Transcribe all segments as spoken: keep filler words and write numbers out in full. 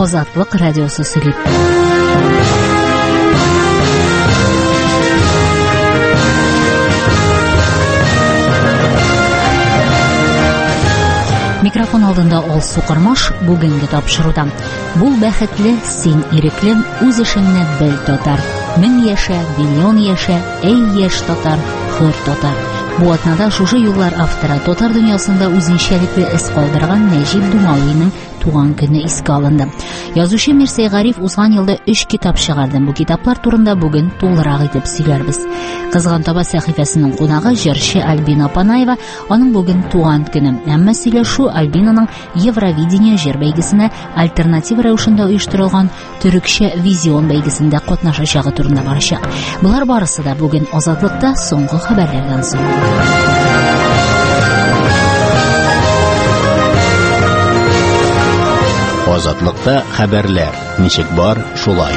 Азатлык радиосы сөйләп. Микрофон алдында ул Сукырмаш бүгенге тапшыруда. Бул бәхетле, син ирекле, үз эшеңне бел татар. Мең яшә, миллион яшә, эй яшь татар, хөр татар. Бу атнада шушы юллар авторы татар дөньясында үзенчәлекле эз калдырган Нәҗип Думалыйның туган көне искә алынды. Язучы Мирсәй Гариф узган елда өч китап чыгарды. Бу китаплар турында бүген тулырак итеп сөйләрбез. Кызган таба сәхифәсенең кунагы җырчы Альбина Панаева, аның бүген туган көне. Әмма сөйләшү Альбинаның Евровидение җыр бәйгесенә альтернатив рәвешендә оештырылган төрекчә визион бәйгесендә катнашачагы турында барачак. Булар барысы да бүген Азатлыкта соңгы хәбәрләрдән соң. Азатлыкта хәбәрләр. Ничек бар, шулай.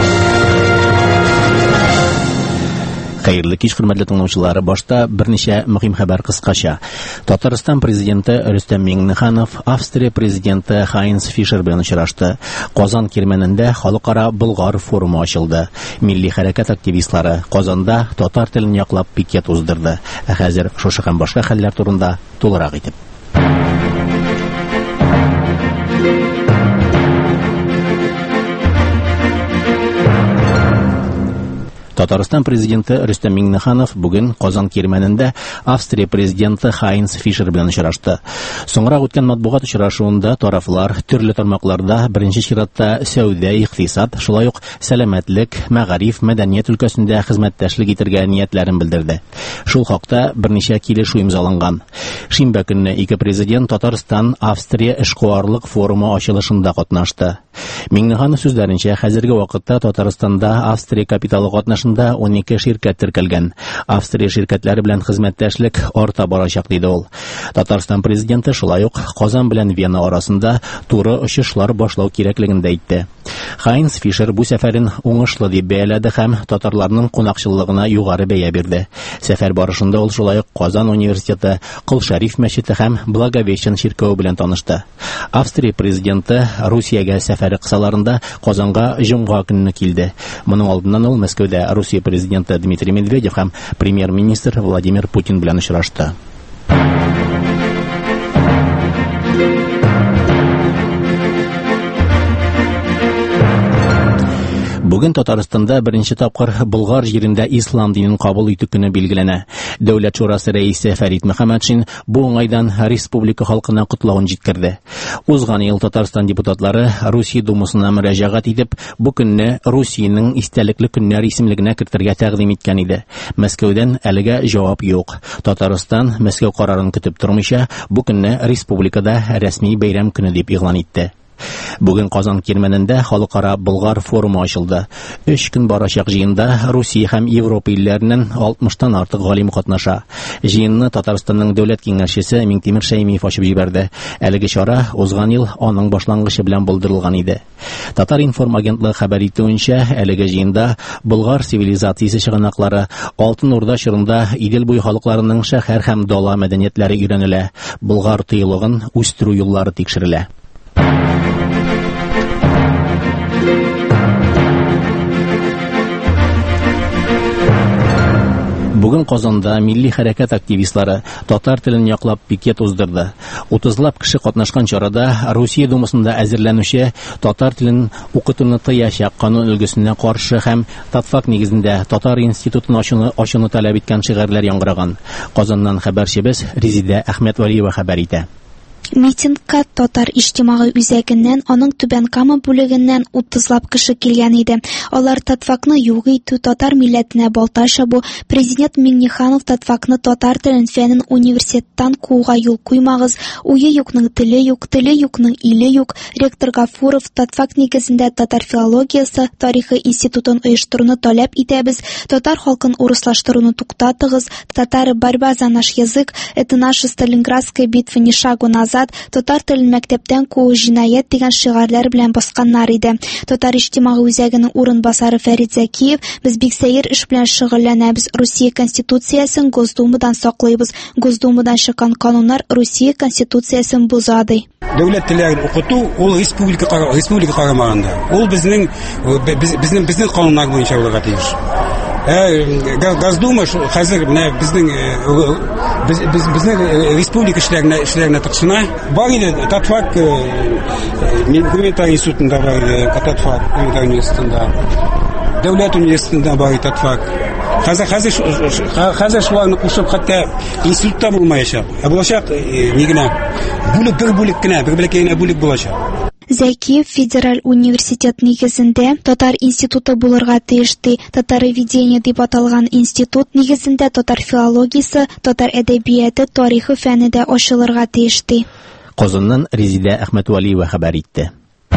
Хәерле кич, хөрмәтле тыңлаучылар. Башта берничә мөһим хәбәр кыскача. Татарстан президенты Рөстәм Миңнеханов Австрия президенты Хайнц Фишер белән очрашты. Казан кирмәнендә халыкара Болгар форумы ачылды. Милли хәрәкәт активистлары Казанда татар телен яклап пикет уздырды. Ә хәзер шушы һәм башка хәлләр турында тулырак итеп. Татарстан президенты Рөстәм Миңнеханов бүген Казан кирмәнендә Австрия президенты Хайнц Фишер белән очрашты. Соңрак үткән матбугат очрашуында тарафлар төрле тармакларда беренче чиратта сәүдә, икътисад, шулай ук сәламәтлек, мәгариф, мәдәният өлкәсендә хезмәттәшлек итәргә ниятләрен белдерде. Шул хакта берничә килешү имзаланган. Шимбә көнне ике президент Татарстан Австрия эшкуарлык форумы ачылышында катнашты. Миңнеханов сүзләренчә, хәзерге вакытта Татарстанда Австрия капиталы катнашында он ике ширкәт теркәлгән. Австрия ширкәтләре белән хезмәттәшлек арта барачак диде ул. Татарстан президенты шулай ук Казан белән Вена арасында туры очышлар башлау кирәклеген дә әйтте. Хайнц Фишер бу сәфәрен уңышлы дип бәяләде һәм татарларның кунакчыллыгына югары бәя бирде. Сәфәр барышында ул шулай ук Казан университеты, Кол Шәриф мәчете һәм Благовещен чиркәүе белән танышты. Австрия президенты Русиягә сәфәре кысаларында Казанга җомга көнне килде. Моның алдыннан ул Мәскәүдә Русия президенты Дмитрий Медведев һәм премьер-министр Владимир Путин белән очрашты. Бүген Татарстанда беренче тапкыр Болгар җирендә ислам динен кабул итү көне билгеләнә. Дәүләт шурасы рәисе Фәрит Мөхәммәтшин бу уңайдан республика халкына котлавын җиткерде. Узган ел Татарстан депутатлары Русия Думасына мөрәҗәгать итеп, бу көнне Русиянең истәлекле көннәр исемлегенә кертергә тәкъдим иткән иде. Мәскәүдән әлегә җавап юк. Татарстан Мәскәү карарын көтеп тормыйча, бу көнне республикада рәсми бәйрәм көне дип игълан итте. Бүген Казан кирмәнендә халыкара Болгар форумы ачылды. Өч көн барачак җыенда Русия һәм Европа илләреннән алтмыштан артык галим катнаша. Җыенны Татарстанның дәүләт киңәшчесе Миңтимер Шәймиев ачып җибәрде. Әлеге чара узган ел аның башлангычы белән булдырылган иде. Татар информ агентлыгы хәбәр итүенчә, әлеге җыенда Болгар цивилизациясе чыганаклары, Алтын Урда чорында Идел буй халыкларының шәһәр һәм дала мәдәниятләре өйрәнелә. Болгар тыелыгын үстерү юллары тикшерелә. Бүген Казанда милли хәрәкәт активистлары татар телен яклап пикет уздырды. утызлап кеше катнашкан чарада Русия Думасында әзерләнүче татар телен укытуны тыячак канун өлгесенә каршы һәм татфак нигезендә татар институтын ачуны ачуны таләп иткән шигырьләр яңгыраган. Казаннан хәбәрчебез Резидә Әхмәтвалиева хәбәр итә. Митингка татар иҗтимагый үзәгеннән, аның Түбән Кама бүлегеннән утызлап кеше килгән иде. Алар татфакны юк итү, татар милләтенә балта чабу, президент Миңнеханов татфакны татар телен фәнен университеттан кууга юл куймагыз, уе юкның теле юк, теле юкның иле юк, ректор Гафуров татфак нигезендә татар филологиясе, тарихы институтын оештыруны таләп итәбез, татар халкын урыслаштыруны туктатыгыз, татары борьба за наш язык, это наша Сталинградская битва ни шагу назад, Азат татар телен мәктәптән куу җинаять дигән шигарьләр белән басканнар иде. Татар иҗтимагый үзәгенең урынбасары Фәрит Зәкиев: "Без бик сәер эш белән шөгыльләнәбез. Русия конституциясен Госдумадан саклыйбыз. Госдумадан чыккан кануннар Русия конституциясен боза", ди. Дәүләт телләрен укыту ул республика республика карамагында. Ул безнең безнең безнең кануннар буенча булырга тиеш. Госдума хәзер менә безнең без безнең республика эшләренә эшләренә тыкшына. Бар иде Татфак Гуманитарий институтында бар иде, Татфак Гуманитарий университетында, Дәүләт университетында бар иде Татфак. Хәзер хәзер хәзер шуларны кушып хәтта институтта булмаячак. Ә булачак ни генә бүлек бер бүлек кенә, бер бүлек генә бүлек булачак. Зәкиев федераль университет нигезендә татар институты булырга тиеш, ди. Татароведение дип аталган институт нигезендә татар филологиясе, татар әдәбияты, тарихы фәне дә ачылырга тиеш, ди. Казаннан Резидә Әхмәтвалиева хәбәр итте.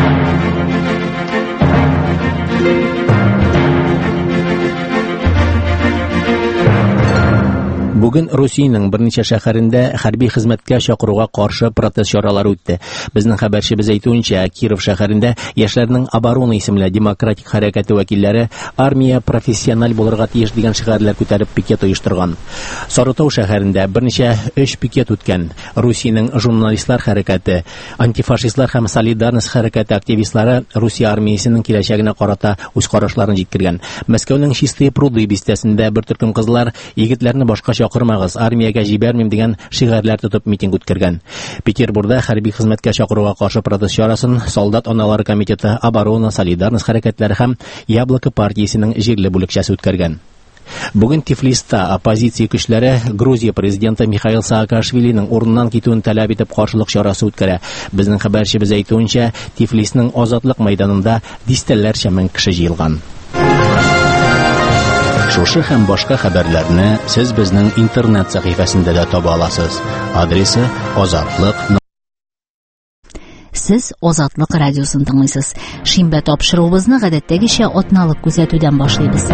Бүген Русиянең берничә шәһәрендә хәрби хезмәткә чакыруга каршы протест чаралары үтте. Безнең хәбәрчебез әйтүенчә, Киров шәһәрендә яшьләрнең оборона исемле демократик хәрәкәте вәкилләре армия профессиональ булырга тиеш дигән шигарьләр күтәреп пикет оештырган. Сарытау шәһәрендә берничә эш пикет үткән. Русиянең журналистлар хәрәкәте, антифашистлар һәм солидарность хәрәкәте активистлары Русия армиясенең киләчәгенә карата үз карашларын җиткергән. Мәскәүнең Чистые пруды бистәсендә бер төркем кызлар егетләрне башка чакырмагыз, армиягә җибәрмим дигән шигарьләр тотып митинг үткәргән. Петербургда хәрби хезмәткә чакыруга каршы протест чарасын Солдат аналары комитеты, Оборона, Солидарность хәрәкәтләре һәм Яблоко партиясенең җирле бүлекчәсе үткәргән. Бүген Тифлиста оппозиция көчләре Грузия президенты Михаил Саакашвилиның урыннан китүен таләп итеп каршылык чарасы үткәрә. Безнең хәбәрчебез әйтүенчә, Тифлисның Азатлык мәйданында дистәләрчә мең кеше җыелган. Шушы һәм башка хәбәрләрне сез безнең интернет сәхифәсендә дә таба аласыз. Адресы Азатлык. Сез Азатлык радиосын тыңлыйсыз. Шимбә тапшыруыбызны гадәттәгечә атналык күзәтүдән башлыйбыз.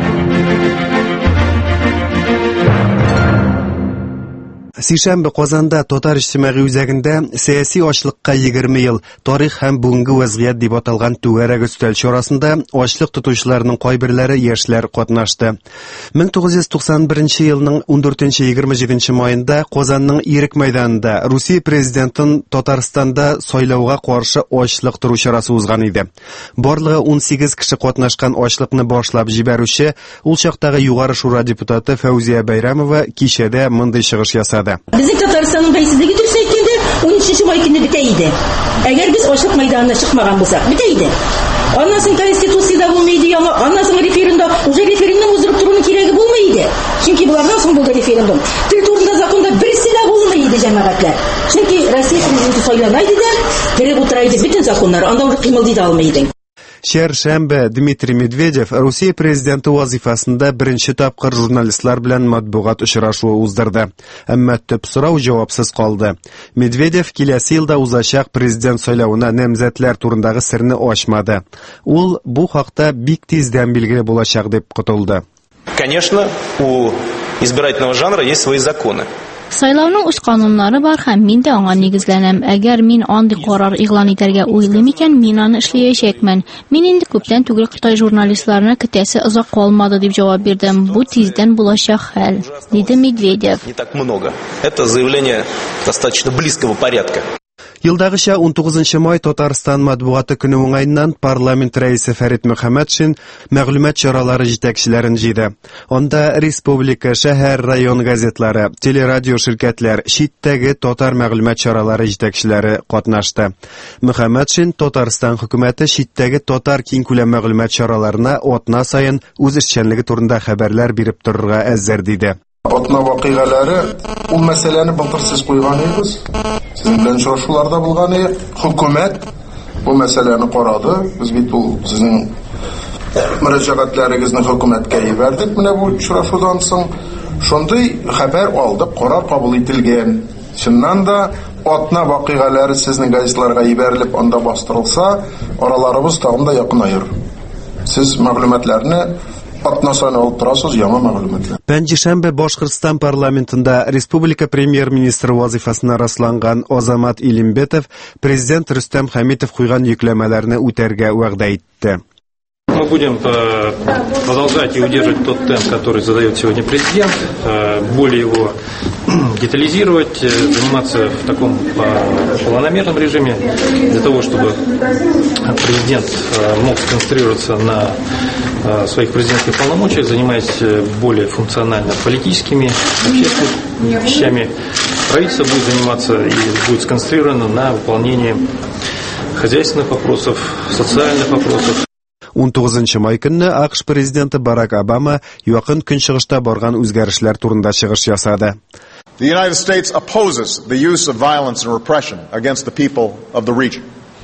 Сишәмбе Казанда татар иҗтимагый үзәгендә сәяси ачлыкка егерме ел тарих һәм бүгенге вазгыять дип аталган түгәрәк өстәл чарасында ачлык тотучыларның кайберләре яшьләр катнашты. мең тугыз йөз туксан беренче елның ундүртенче - егерме җиденче маенда Казанның Ирек мәйданында Русия президентын Татарстанда сайлауга каршы ачлык туру чарасы узган иде. Барлыгы ун сигез кеше катнашкан ачлыкны башлап җибәрүче ул чактагы югары шура депутаты Фәүзия Бәйрәмова кичәдә мондай чыгыш ясады. Безнең Татарстанның бәйсезлеге дөрес әйткәндә унөченче май көне бетә иде. Әгәр без ачлык мәйданына чыкмаган булсак, бетә иде. Аннан соң конституциядә булмый иде, яңа, аннан соң референдум, уже референдум уздырып торуның кирәге булмый иде. Чөнки булардан соң булды референдум. Тел турында законда берсе дә булмый иде җәмәгатьләр. Чөнки Россия президенты сайлана иде, тереп утыра иде бөтен законнар, анда уже кыймыл дип алмый иде. Шәршәмбе Дмитрий Медведев Русия президенты вазифасында беренче тапкыр журналистлар белән матбугат очрашуы уздырды. Әмма төп сорау җавапсыз калды. Медведев киләсе елда узачак президент сайлауына намзәтләр турындагы серне ачмады. Ул бу хакта бик тиздән билгеле булачак дип котылды. Конечно, у избирательного жанра есть свои законы. Сайлауның үз кануннары бар һәм мин дә аңа нигезләнәм. Әгәр мин андый карар игълан итәргә уйлыйм икән, мин аны эшләячәкмен. Мин инде күптән түгел Кытай журналистларына көтәсе озак калмады дип җавап бирдем. Бу тиздән булачак хәл, диде Медведев. Не так много. Это заявление достаточно близкого порядка. Елдагыча он тугызынчы май Татарстан матбугаты көне уңайыннан парламент рәисе Фәрит Мөхәммәтшин мәгълүмат чаралары җитәкчеләрен җыйды. Анда республика, шәһәр, район газетлары, телерадио ширкәтләр, читтәге татар мәгълүмат чаралары җитәкчеләре катнашты. Мөхәммәтшин Татарстан хөкүмәте читтәге татар киң күләм мәгълүмат чараларына атна саен үз эшчәнлеге турында хәбәрләр биреп торырга әзер диде. Атна вакыйгалары ул мәсьәләне бытырсыз куйган идез. Сезнең белән очрашуларда булган иде. Хөкүмәт бу мәсьәләне карады. Без бит ул сезнең мөрәҗәгатьләрегезне хөкүмәткә җибәрдек. Менә бу очрашудан соң шундый хәбәр алдык, карар кабул ителгән. Шуннан да атна вакыйгалары сезнең газетларга җибәрелеп, анда бастырылса, араларыбыз тагын да якынайыр. Сез мәгълүматларны артына саны алып торасыз яңа мәгълүматлар. Пәнҗешәмбе Башкортстан парламентында республика премьер-министры вазифасына расланган Азамат Илембетов президент Рөстәм Хәмитов куйган йөкләмәләрне үтәргә вәгъдә итте. Мы будем продолжать и удерживать тот темп, который задает сегодня президент, более его детализировать, заниматься в таком планомерном режиме, для того, чтобы президент мог сконцентрироваться на своих президентских полномочиях, занимаясь более функционально политическими, общественными вещами. Правительство будет заниматься и будет сконцентрировано на выполнении хозяйственных вопросов, социальных вопросов. он тугызынчы май көнне АКШ президенты Барак Обама якын көнчыгышта барган үзгәрешләр турында чыгыш ясады. The United States opposes the use of violence and repression against the people of the region.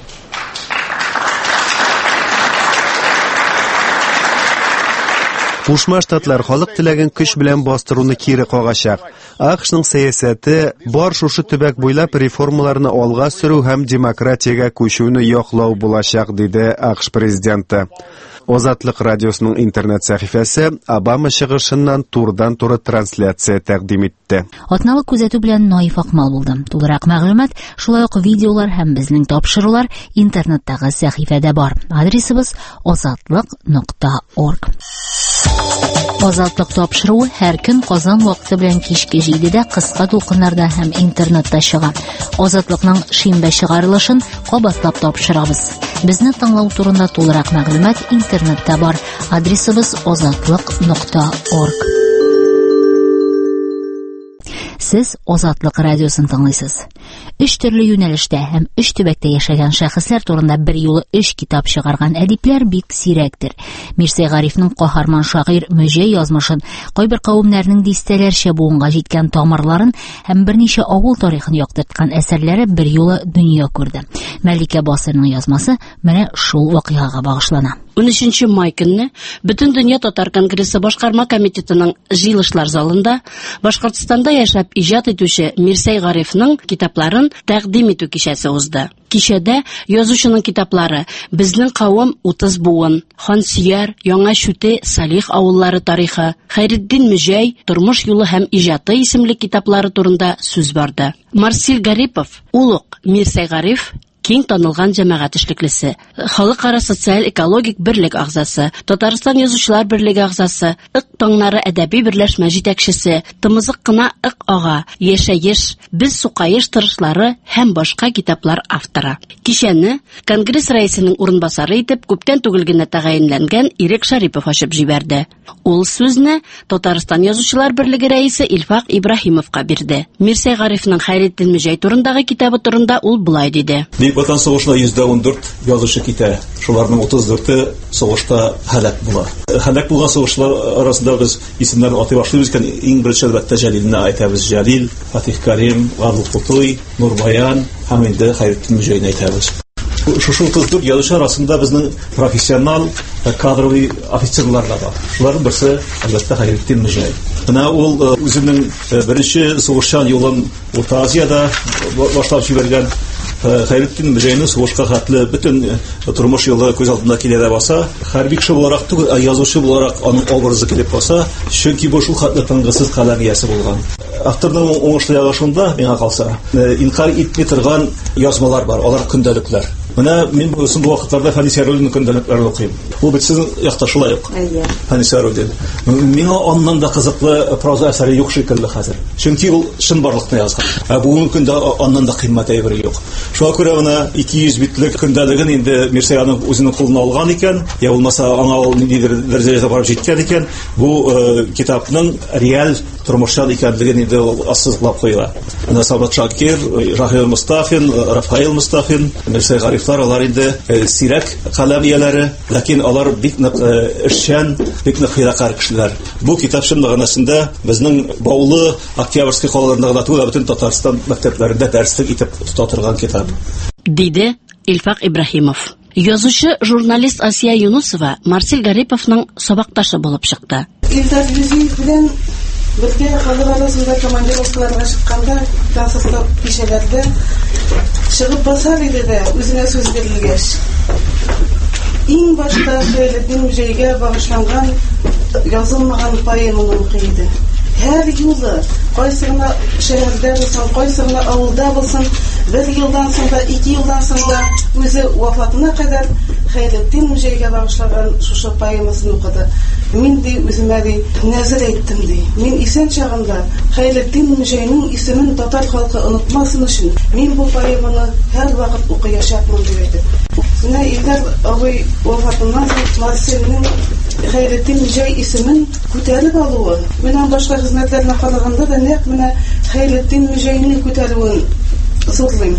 Кушма Штатлар халык теләген көч белән бастыруны кире кагачак. АКШның сәясәте бар шушы төбәк буйлап реформаларны алга сөрү һәм демократиягә күчүне яклау булачак, диде АКШ президенты. Азатлык радиосының интернет сәхифәсе Обама чыгышыннан турдан-туры трансляция тәкъдим итте. Атналы күзәтү белән Наиф Акмал булды. Тулырак мәгълүмат, шулай ук видеолар һәм безнең тапшырулар интернеттагы сәхифәдә бар. Адресыбыз азатлык нокта орг. Азатлык тапшыруы һәр көн Казан вакыты белән кичке җидедә кыска тулкыннарда һәм интернетта чыга. Азатлыкның шимбә чыгарылышын кабатлап тапшырабыз. Безне тыңлау турында тулырак мәгълүмат интернетта бар. Адресыбыз азатлык нокта орг. Сез Азатлык радиосын тыңлыйсыз. Өч төрле юнәлештә һәм өч төбәктә яшәгән шәхесләр турында бер юлы өч китап чыгарган әдипләр бик сирәктер. Мирсәй Гарифның каһарман шагыйрь Мөҗәй язмышын, кайбер кавемнәрнең дистәләрчә буынга җиткән тамырларын һәм берничә авыл тарихын яктырткан әсәрләре бер юлы дөнья күрде. Мәликә Басырның язмасы менә шул вакыйгага багышлана. он өченче май көнне Бөтен дөнья татар конгрессы башкарма комитетының җыелышлар залында Башкортстанда яшәп иҗат итүче Мирсәй Гарифның китапларын тәкъдим итү кичәсе узды. Кичәдә язучының китаплары Безнең кавым утыз буын, Хансөяр, Яңа Шүте, Салих авыллары тарихы, Хәйретдин Мөҗәй, Тормыш юлы һәм иҗаты исемле китаплары турында сүз барды. Марсил Гарипов, улук Мирсәй Гариф киң танылган җәмәгать эшлеклесе, халыкара социаль-экологик берлек агзасы, Татарстан язучылар берлеге агзасы, Ык таңнары әдәби берләшмә җитәкчесе, Тымызык кына Ык ага, Яшәеш, Без сукаеш тырышлары һәм башка китаплар авторы. Кичәне Конгресс рәисенең урынбасары итеп күптән түгел генә тәгаенләнгән Ирек Шарипов ачып җибәрде. Ул сүзне Татарстан язучылар берлеге рәисе Илфак Ибраһимовка бирде. Мирсәй Гарифның Хәйретдин Мөҗәй турындагы китабы турында ул булай диде. Ватан сугышына йөз он дүрт язучы китә. Шуларның утыз дүрте сугышта һәлак була. Һәлак булган сугышлар арасында без исемнәрне атый башлыйбыз икән, иң беренче әлбәттә Җәлилне әйтәбез. Җәлил, Фатих Карим, Гадил Кутуй, Нурбаян һәм инде Хәйретдин Мөҗәйне әйтәбез. Шушы утыз дүрт язучы арасында безнең профессионал кадровый офицерлар да бар. Шуларның берсе әлбәттә Хәйретдин Мөҗәй. Менә ул үзенең беренче сугышчан юлын Урта Азиядә башлап җибәргән. Хәйретдин Мөҗәйне сугышка хәтле бөтен тормыш юлы күз алдында килә дә баса, хәрби кеше буларак түгел, язучы буларак аның образы килеп баса, чөнки бу шул хәтле тынгысыз каләм иясе булган. Авторның уңышлы ягышында миңа калса, инкар итми торган язмалар бар, алар көндәлекләр. Менә мин бу вакытларда Фанисәруллин көндәлекләрен укыйм. Ул бит сезнең якта шулай ук. Фанисәруллин. Миңа аннан да кызыклы проза әсәре юк шикелле хәзер. Чөнки ул шын барлыкны язган. Ә бүгенге көндә аннан да кыйммәт әйбере юк. Шуңа күрә менә ике йөз битлек көндәлеген инде Мирсәй аның үзенең кулына алган икән, я булмаса аңа ул ниндидер дәрәҗәгә барып җиткән икән, бу китапның реаль тормышчан икәнлеген инде ассызлап куела. Менә Сабат Шакир, Рахил Мустафин, Рафаил Мустафин, Мирсәй Гарифлар алар инде сирәк каләм ияләре, ләкин алар бик нык эшчән, бик нык хиракар кешеләр. Бу китапчын мәгънәсендә безнең Баулы, Октябрьский калаларында да түгел, бөтен Татарстан мәктәпләрендә дәреслек итеп тота торган китап. Диде Илфак Ибраһимов. Язучы журналист Асия Юнусова Марсил Гариповның сабакташы булып чыкты. Илдар Юзиев белән бергә халык арасында командировкаларга чыкканда, тасыклап кичәләрдә чыгып басар иде дә, үзенә сүз бирелгәч. иң башта Хәйлетдин музейга багышланган язылмаган поэманы укыйды. Һәр юлы, кайсына шәһәрдә булсын, кайсына авылда булсын, бер елдан соң да, ике елдан соң да үзе вафатына кадәр Хәйлетдин музейга багышлаган шушы поэмасын укыды. Мин ди үземә ди нәзер әйттем ди. Мин исән чагында Хәйлетдин музейның исемен татар халкы онытмасын өчен мин бу поэманы һәр вакыт укыячакмын дип әйтте. Менә Илдар абый вафатыннан соң Марселнең Хәйлетдин музей исемен күтәреп алуы, менә башка хезмәтләрне караганда да нәкъ менә Хәйлетдин музейны күтәрүен зурлыйм.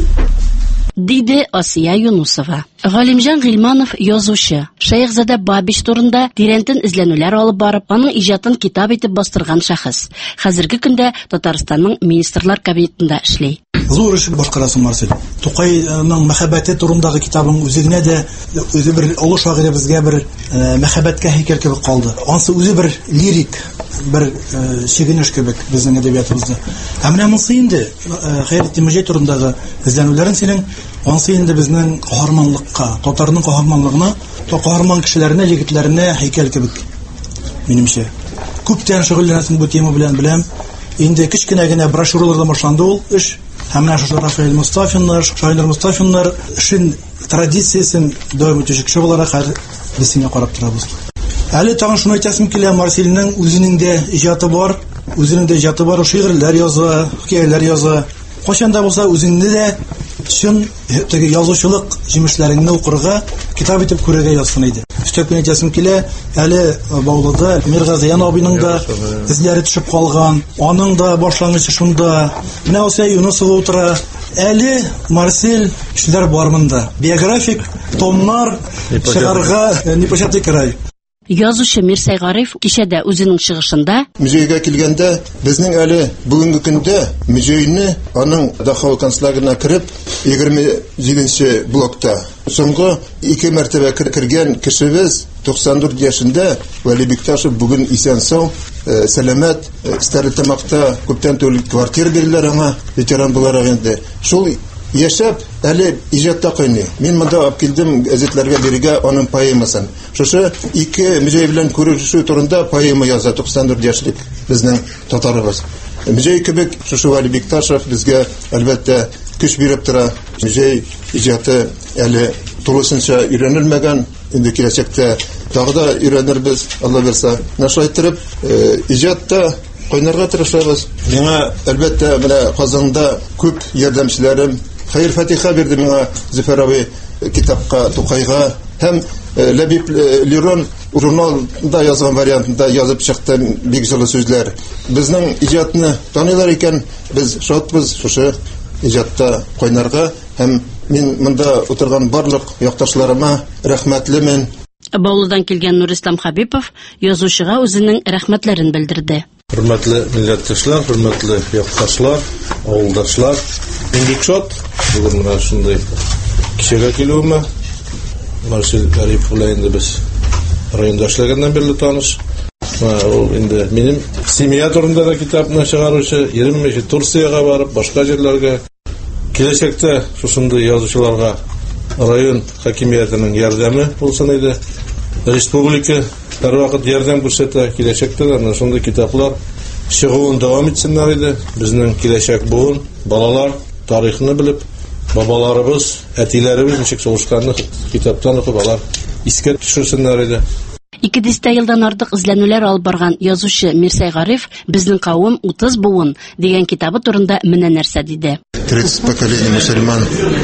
Диде Асия Юнусова. Галимҗан Гыйльманов язучы. Шәйхзадә Бабич турында тирәнтен эзләнүләр алып барып, аның иҗатын китап итеп бастырган шәхес. Хәзерге көндә Татарстанның министрлар кабинетында эшли. Зур эш башкарасы Марсель. Тукайның мәхәббәте турындагы китабың үзегенә дә үзе бер олы шагыйрь безгә бер мәхәббәткә һәйкәл кебек калды. Ансы үзе бер лирик, бер чигенеш кебек безнең әдәбиятыбызда. Ә менә монсы инде Хәйлетдин музей турындагы эзләнүләрен синең ансы инде безнең каһарманлыкка, татарның каһарманлыгына, каһарман кешеләренә, егетләренә һәйкәл кебек. Минемчә. Күптән шөгыльләнәсең бу тема белән беләм. Инде кичкенә генә брошюраларда башланды ул эш. Һәм менә шушы Рафаэль Мустафиннар, Шайнур Мустафиннар эшен традициясен дәвам итүче кеше буларак без сиңа карап торабыз. Әле тагын шуны әйтәсем килә, Марсельнең үзенең дә иҗаты бар, үзенең дә иҗаты бар, шигырьләр яза, хикәяләр яза. Кайчанда булса үзеңне дә чын теге язучылык җимешләреңне укырга, китап итеп күрергә язсын иде. Өстәп әйтәсем килә, әле Баулыда Миргазиян абыйның да эзләре төшеп калган, аның да башлангычы шунда. Менә Асия Юнусова утыра. Әле Марсель эшләр бар монда. Биографик томнар чыгарга непочатый край. Язучы Мирсәй Гариф кичәдә үзенең чыгышында музейга килгәндә безнең әле бүгенге көндә музейны аның Дахау концлагерына кереп егерме җиденче блокта соңгы ике мәртәбә кергән кешебез туксан дүрт яшендә Вәли Бикташев бүген исән-сау, сәламәт, Стәрлетамакта күптән түгел квартира бирделәр аңа, ветеран буларак инде. Шул яшәп, әле иҗатта кайный. Мин монда алып килдем газетләргә бирергә аның поэмасын. Шушы ике музей белән күрешү турында поэма яза туксан дүрт яшьлек безнең татарыбыз. Музей кебек шушы Вәли Бикташев безгә әлбәттә көч биреп тора. Музей иҗаты әле тулысынча өйрәнелмәгән, инде киләчәктә тагы да өйрәнербез, Алла берсә. Шулай итеп, иҗатта кайнарга тырышабыз. Миңа әлбәттә менә Казанда күп ярдәмчеләрем Хәйр Фатиха бирде миңа Зөфәрави китапка, Тукайга һәм Ләбиб Лирон журналда язган вариантында язып чыкты бик җылы сүзләр. Безнең иҗатны таныйлар икән, без шатбыз шушы иҗатта кайнарга һәм мин монда утырган барлык якташларыма рәхмәтлемен. Баулыдан килгән Нурислам Хабипов язучыга үзенең рәхмәтләрен белдерде. Хөрмәтле милләттәшләр, хөрмәтле якташлар, авылдашлар, мин бик шат бүген менә шундый кичәгә килүемә. Марсель Гариф белән инде без районда эшләгәннән бирле таныш. Ул инде минем семья турында да китапны чыгаручы, ирем мәче Турцияга барып, башка җирләргә киләчәктә шушындый язучыларга район хакимиятының ярдәме булсын иде. Республика һәрвакыт ярдәм күрсәтә, киләчәктә дә шундый китаплар чыгуын дәвам итсеннәр иде. Безнең киләчәк буын балалар тарихны белеп, бабаларыбыз, әтиләребез ничек сугышканны китаптан укып алар искә төшерсеннәр иде. ике йөз елдан артык эзләнүләр алып барган язучы Мирсәй Гариф безнең кавым утыз буын дигән китабы турында менә нәрсә диде. тридцать поколений мусульман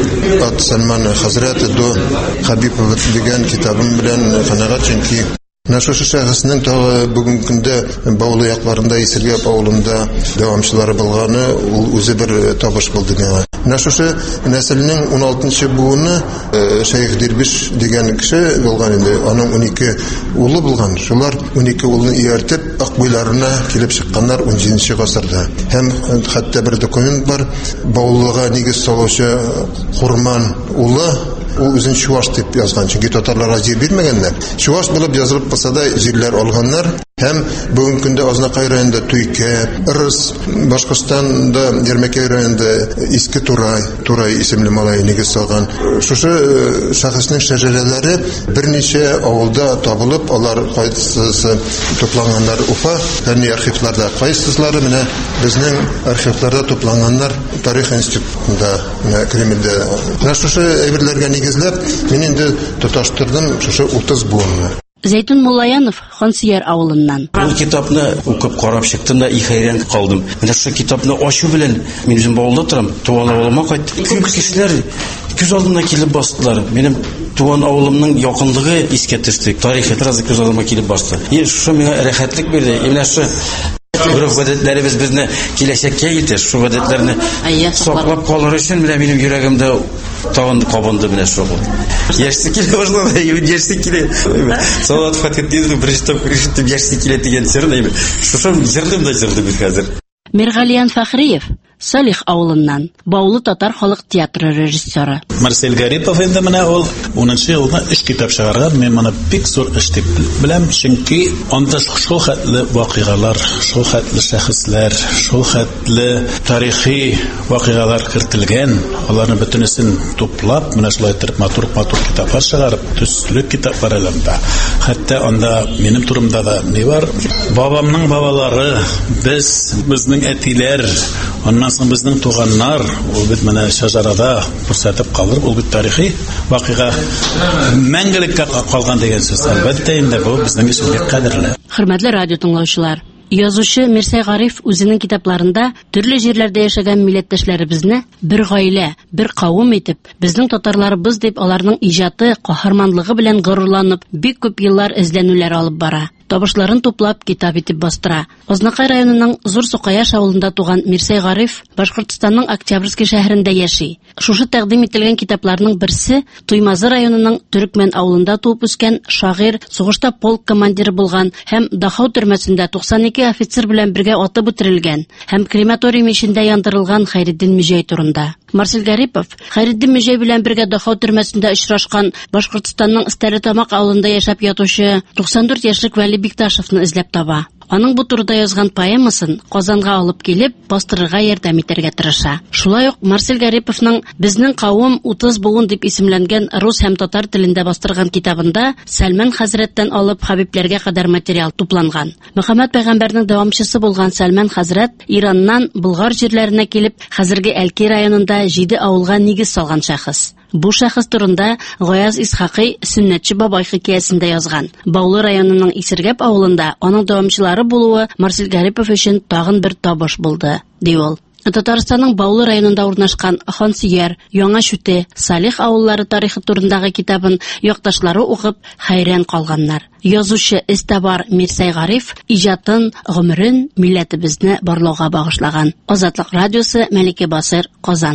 от Сальмана Хазрата до Хабипова дигән китабым белән канагать, чөнки Нашы шәхеснең тагы бүгенге көндә Баулы якларында Исергәп авылында дәвамчылары булганы ул үзе бер табыш булды миңа. Нашы нәселнең он алтынчы буыны Шәйх Дирбиш дигән кеше булган инде. Аның унике улы булган. Шулар унике улны ияртеп Акбуйларына килеп чыкканнар он җиденче гасырда. Һәм хәтта бер документ бар, Баулыга нигез салучы Хурман улы ул үзен Чуваш дип язган, чөнки татарларга җир бирмәгәннәр. Чуваш булып язылып булса да җирләр алганнар. Һәм бүгенге көндә Азнакай районында Туйка, Ырыс, Башкортстанда Ярмәкәй районында Иске Турай, Турай исемле малай нигез салган. Шушы шәхеснең шәҗәрәләре берничә авылда табылып, алар кайсысы тупланганнар Уфа фәнни архивларда, кайсылары менә безнең архивларда тупланганнар Тарих институтында, менә Кремльдә. Менә шушы әйберләргә нигезләп мин инде тоташтырдым шушы утыз буынны. Зәйтун Муллаянов Хансияр авылыннан. Бу китапны укып карап чыктым да ихайран калдым. Менә шушы китапны ачу белән мин үзем авылда торам, туган авылыма кайттым. Күп кешеләр күз алдына килеп бастылар. Минем туган авылымның якынлыгы искә төште. Тарихи таразы күз алдыма килеп басты. И шушы миңа рәхәтлек бирде. Менә шу Урып гадәтләребез безне киләчәккә итә, шу гадәтләрне саклап калыр өчен менә минем йөрәгемдә тагын кабынды менә шу. Яшьсе килә башлады, яшьсе килә. Салат фатиттин бирҗитеп киришеп яшьсе килә дигән серне. Шушы җырлым да җырлым бит хәзер. Миргалиян Фәхриев Салих авылыннан, Баулы татар халык театры режиссеры. Марсель Гарипов инде менә ул унынчы елда эш китап чыгарган. Мен моны бик зур эш дип беләм, чөнки анда шул хәтле вакыйгалар, шул хәтле шәхесләр, шул хәтле тарихи вакыйгалар кертелгән. Аларны бөтенесен туплап, менә шулай итеп матур-матур китаплар чыгарып, төсле китаплар әлемдә. Хәтта анда минем турымда да ни бар? Бабамның бабалары, без, безнең әтиләр, аннан соң безнең туганнар, ул бит менә шәҗәрәдә күрсәтеп калыр, ул бит тарихи вакыйга мәңгелеккә калган дигән сүз. Әлбәттә инде бу безнең өчен бик кадерле. Хөрмәтле радио тыңлаучылар, язучы Мирсәй Гариф үзенең китапларында төрле җирләрдә яшәгән милләттәшләребезне бер гаилә, бер кавым итеп, безнең татарларыбыз дип аларның иҗаты, каһарманлыгы белән горурланып, бик күп еллар эзләнүләр алып бара. Табышларын туплап китап итеп бастыра. Азнакай районының Зур Сукаяш авылында туган Мирсәй Гариф Башкортстанның Октябрьский шәһәрендә яши. Шушы тәкъдим ителгән китапларның берсе Туймазы районының Төрекмән авылында туып үскән шагыйрь, сугышта полк командиры булган һәм Дахау төрмәсендә туксан ике офицер белән бергә атып үтерелгән һәм крематорий мичендә яндырылган Хайретдин Мүҗәй турында. Марсель Гарипов Хайретдин Мүҗәй белән бергә Дахау төрмәсендә очрашкан Башкортстанның Стәрлетамак авылында яшәп ятучы туксан дүрт яшьлек Вәли Бикташевны эзләп таба. Аның бу турыда язган поэмасын Казанга алып килеп, бастырырга ярдәм итәргә тырыша. Шулай ук Марсель Гариповның безнең кавым утыз буын дип исемләнгән рус һәм татар телендә бастырган китабында Сәлман хәзрәттән алып Хәбибләргә кадәр материал тупланган. Мөхәммәд пәйгамбәрнең дәвамчысы булган Сәлман хәзрәт Ираннан Болгар җирләренә килеп, хәзерге Әлки районында җиде авылга нигез салган шәхес. Бу шәхес турында Гаяз Исхакый Сөннәтче бабай хикәясендә язган. Баулы районының Исергәп авылында аның дәвамчылары булуы Марсель Гарипов өчен тагын бер табыш булды, ди ул. Татарстанның Баулы районында урнашкан Хансияр, Яңа Шүте, Салих авыллары тарихы турындагы китабын якташлары укып хәйран калганнар. Язучы Истабар Мирсәй Гариф иҗатын, гомерен милләтебезне барлауга багышлаган. Азатлык радиосы, Мәликә Басыр, Казан.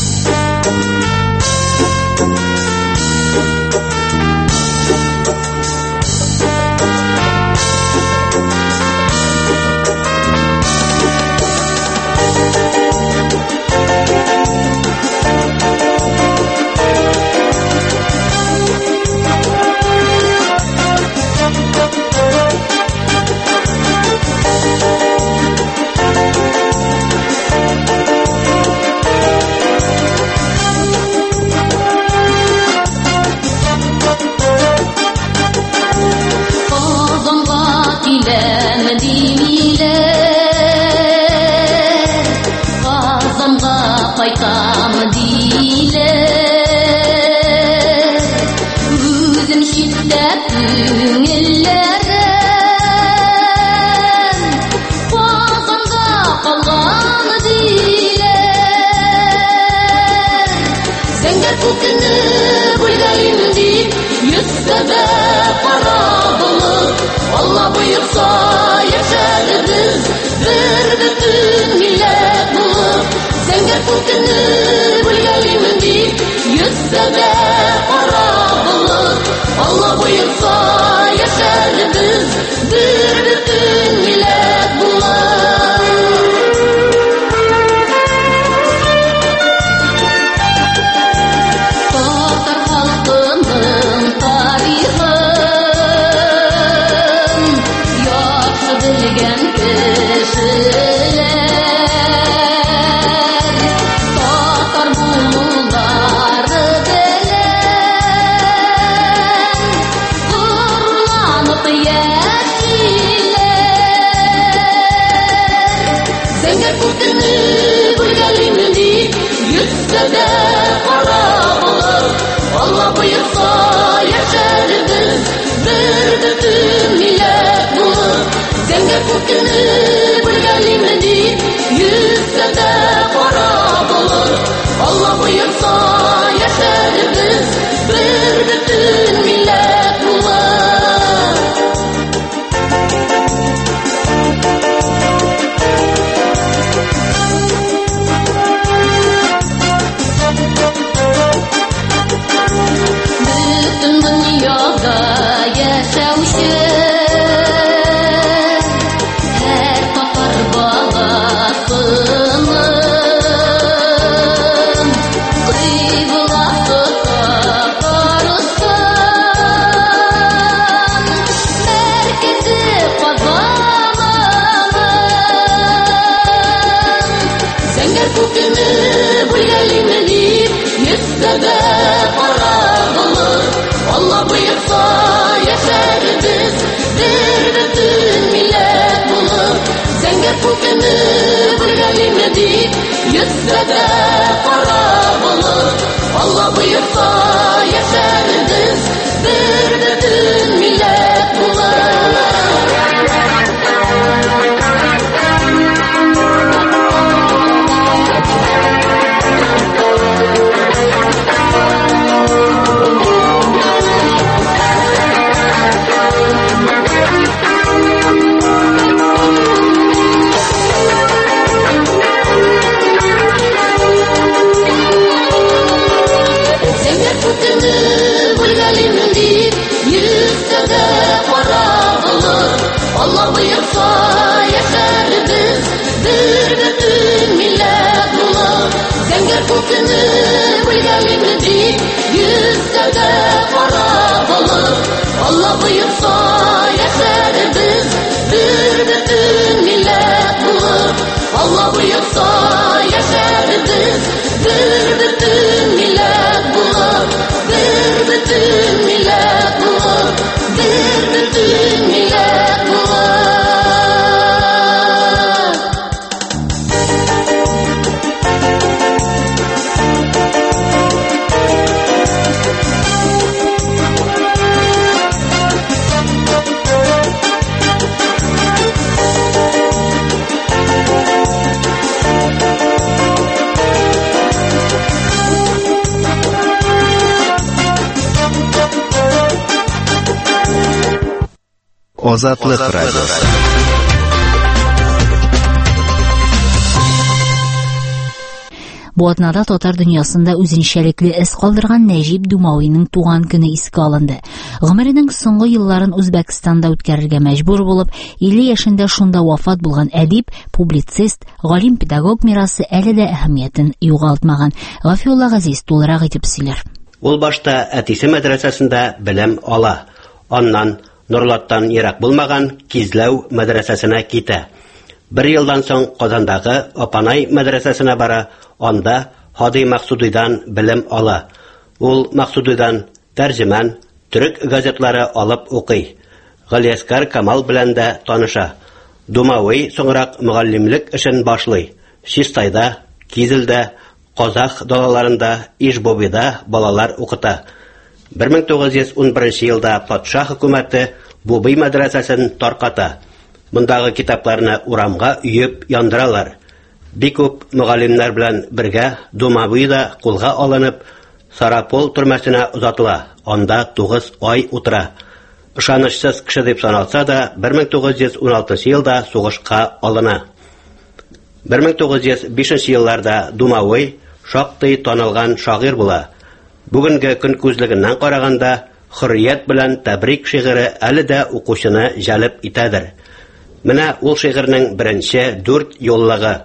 Allah buyursa yaşarız bir bütün millet bulup Zengin fıkını bulgalim deyip yüzse de para bulup Allah buyursa yaşarız bir bütün millet bulup Tatar halkının tarihi Алла буйырса яшәрбез бер бөтен милләт булып. Зәңгәр күкне бүлгәлиме дип йөзсә дә кара булыр. Алла буйырса яшәрбез бер бөтен милләт булып. Bütün dünyada yaşauşu her tatar balasının kıybılası Tataristan merkezi kazanının Zəngər kökünü bölgəliyim deyip yüzse de kara bulur. Allah buyursa yaşarız bir bütün millet bulur. Zəngər kökünü bölgəliyim deyip yüzse de kara bulur. Allah buyursa yaşarız bir bütün millet bulur. Kökünü bölgəliyim deyip yüzse de kara bulur. Allah buyursa yaşarız bir bütün millet bulur. Zəngər kökünü bölgəliyim deyip yüzse de kara bulur. Allah buyursa yaşarız bir bütün millet bulur. Allah buyursa yaşarız bir bütün millet bulur. Bir bütün millet bulur. Bir bütün millet bulur. Азатлык радиосы. Бу атнада татар дөньясында үзенчәлекле эз калдырган Нәҗип Думавиның туган көне искә алынды. Гомеренең соңгы елларын Үзбәкстанда үткәрергә мәҗбүр булып, илле яшендә шунда вафат булган әдип, публицист, галим, педагог мирасы әле дә әһәмиятен югалтмаган. Гафиулла Газиз тулырак итеп сөйләр. Ул башта әтисе мәдрәсәсендә белем ала. Аннан Нурлаттан ерак булмаган Кизләү мәдрәсәсенә китә. Бер елдан соң Казандагы Апанай мәдрәсәсенә бара, анда Хади Максудыйдан белем ала. Ул Максудыйдан тәрҗемән, төрек газетлары алып укый. Галиәскәр Камал белән дә таныша. Думавый соңрак мөгаллимлек эшен башлый. Чистайда, Кизелдә, Казах далаларында, Ишбобида балалар укыта. бер мең тугыз йөз ун беренче елда патша хөкүмәте Бубый мәдрәсәсен тарката. Мондагы китапларны урамга өеп яндыралар. Бик күп мөгаллимнәр белән бергә Думавый да кулга алынып, Сарапол төрмәсенә узатыла. Анда тугыз ай утыра. Ышанычсыз кеше дип саналса да, бер мең тугыз йөз ун алтынчы елда сугышка алына. бер мең тугыз йөз бишенче елларда Думавый шактый танылган шагыйрь була. Бүгенге көн күзлегеннән караганда, Хөррият белән Тәбрик шигыре әле дә укучыны җәлеп итәдер. Менә ул шигырьнең беренче дүрт юллыгы.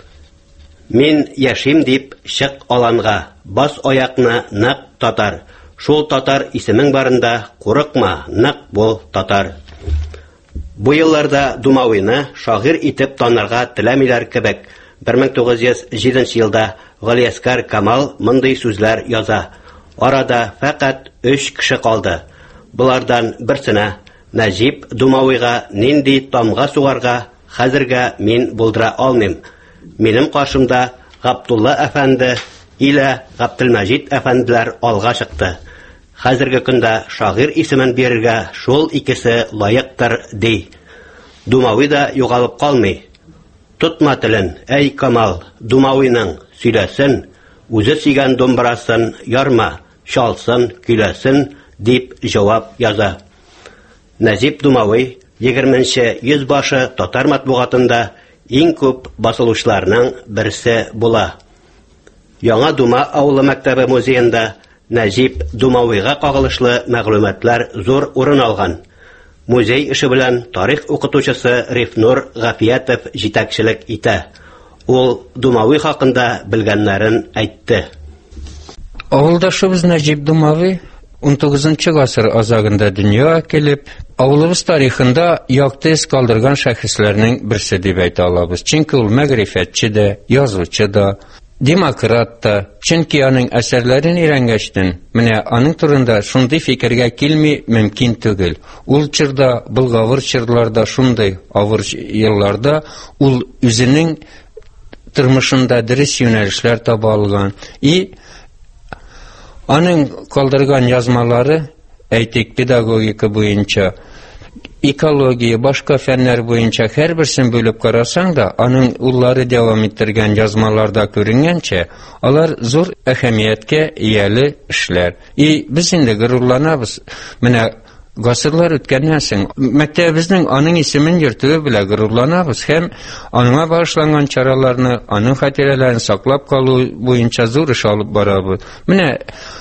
Мин яшим дип чык аланга, бас аякны нык татар. Шул татар исемең барында курыкма, нык бул татар. Бу елларда Думавыйны шагыйрь итеп танырга теләмиләр кебек. бер мең тугыз йөз җиденче елда Галиәскәр Камал мондый сүзләр яза. Арада фақат өч кеше калды. Булардан берсенә Нәҗип Думавыйга нинди тамга сугарга хәзергә мин булдыра алмыйм. Минем каршымда Габдулла әфәнде Илә Габделмәҗит әфәнделәр алга чыкты. Хәзерге көндә шагыйрь исемен бирергә шул икесе лаектыр, ди. Думави да югалып калмый. Тутма телен, әй Камал, Думавиның сөйләсен, үзе сөйгән думбрасын ярма, шалсын, көйләсен, дип җавап яза. Нәҗип Думави егерменче йөзбашы татар матбугатында иң күп басылышларның берсе була. Яңа Дума авылы мәктәбе музеенда Нәҗип Думавига кагылышлы мәгълүматлар зур урын алган. Музей эше белән тарих укытучысы Рифнур Гафиятов җитәкчелек итә. Ул Думави хакында белгәннәрен әйтте. Авылдашыбыз Нәҗип Думави он тугызынчы гасыр азагында дөньяга килеп, авылыбыз тарихында якты эз калдырган шәхесләрнең берсе дип әйтә алабыз. Чөнки ул мәгърифәтче дә, язучы да, демократ та. Чөнки аның әсәрләрен өйрәнгәчтен, менә аның турында шундый фикергә килми мөмкин түгел. Ул чорда, былгавыр чорларда, шундый авыр елларда ул үзенең тормышында дөрес юнәлешләр таба алган. И аның калдырган язмалары, әйтик, педагогика буенча, экология, башка фәннәр буенча һәрберсен бүлеп карасаң да, аның уллары дәвам иттергән язмаларда күренгәнчә, алар зур әһәмияткә ияле эшләр. И без инде горурланабыз. Менә гасырлар үткәннән соң мәктәбебезнең аның исемен йөртүе белән горурланабыз һәм аңа багышланган чараларны, аның хатирәләрен саклап калу буенча зур эш алып барабыз. Менә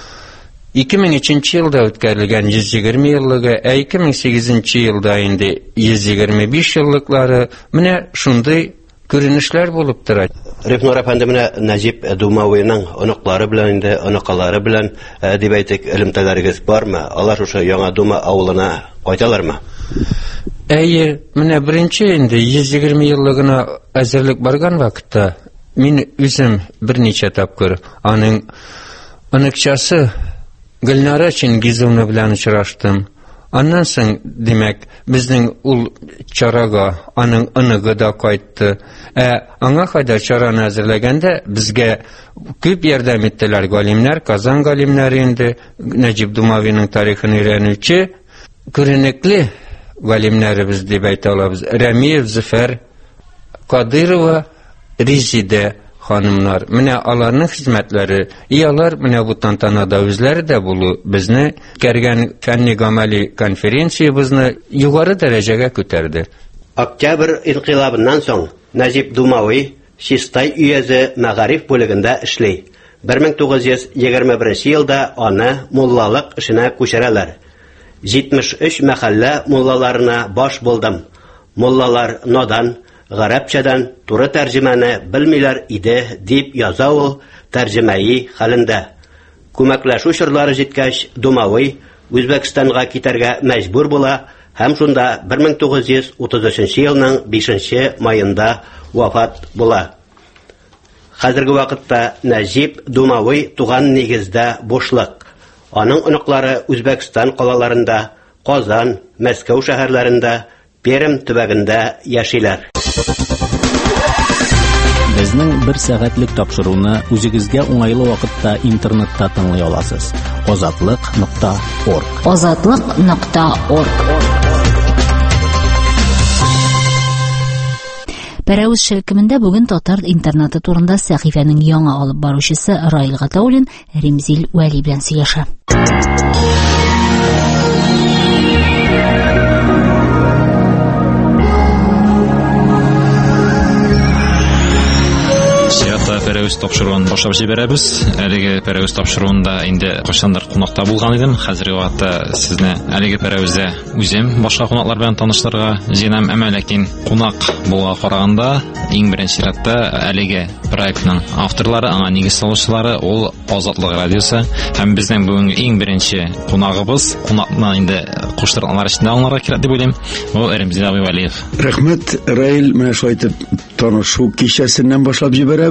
ике мең өченче елда үткәрелгән йөз егерме еллыгы, ә ике мең сигезенче елда инде йөз егерме биш еллыклары менә шундый күренешләр булып тора. Рифнур әфәнде, менә Нәҗип Думавиның оныклары белән инде, оныкалары белән дип әйтик, элемтәләрегез бармы? Алар шушы Яңа Дума авылына кайталармы? Әйе, менә беренче инде йөз егерме еллыгына әзерлек барган вакытта мин үзем берничә тапкыр аның оныкчасы Гөлнара Чингизовна белән очраштым. Аннан соң, димәк, безнең ул чарага аның оныгы да кайтты. Ә аңа кайда чараны әзерләгәндә безгә күп ярдәм иттеләр галимнәр, Казан галимнәре инде, Нәҗип Думавиның тарихын өйрәнүче күренекле галимнәребез дип әйтә алабыз. Рәмиев Зөфәр, Кадырова Резида ханымнар. Менә аларның хезмәтләре, и алар менә бу тантанада үзләре дә булу безне кергән фәнни-гамәли конференциябызны югары дәрәҗәгә күтәрде. Октябрь инкыйлабыннан соң Нәҗип Думави Чистай өязе мәгариф бүлегендә эшли. бер мең тугыз йөз егерме беренче елда аны муллалык эшенә күчерәләр. җитмеш өч мәхәллә муллаларына баш булдым. Муллалар надан, гарәпчәдән туры тәрҗемәне белмиләр иде, дип яза ул тәрҗемәи хәлендә. Күмәкләшү чорлары җиткәч, Думави Үзбәкстанга китәргә мәҗбүр була һәм шунда бер мең тугыз йөз утыз өченче елның бишенче маенда вафат була. Хәзерге вакытта Нәҗип Думави туган нигездә бушлык. Аның оныклары Үзбәкстан калаларында, Казан, Мәскәү шәһәрләрендә, Пермь төбәгендә яшиләр. Безнең бер сәгатьлек тапшыруны үзегезгә уңайлы вакытта интернетта тыңлый аласыз. азатлык нокта орг. азатлык нокта орг. Пәрәүз шелкемендә бүген татар интернеты турында сәхифәнең яңа алып баручысы Раил Гатауллин Римзил Вәли белән сөйләшә. Пәрәүз тапшыруын башлап җибәрәбез. Әлеге пәрәүз тапшыруында инде кайчандыр кунакта булган идем. Хәзерге вакытта сезне әлеге пәрәүздә үзем башка кунаклар белән таныштырырга җыенам, әмма ләкин кунак булга караганда иң беренче чиратта әлеге проектның авторлары, аңа нигез салучылары ул Азатлык радиосы һәм безнең бүгенге иң беренче кунагыбыз, кунакны инде куштырганлар эчендә аңларга кирәк дип уйлыйм. Ул Римзил Вәлиев. Рәхмәт, Раил, менә шулай итеп танышу кичәсеннән башлап җибәрәбез.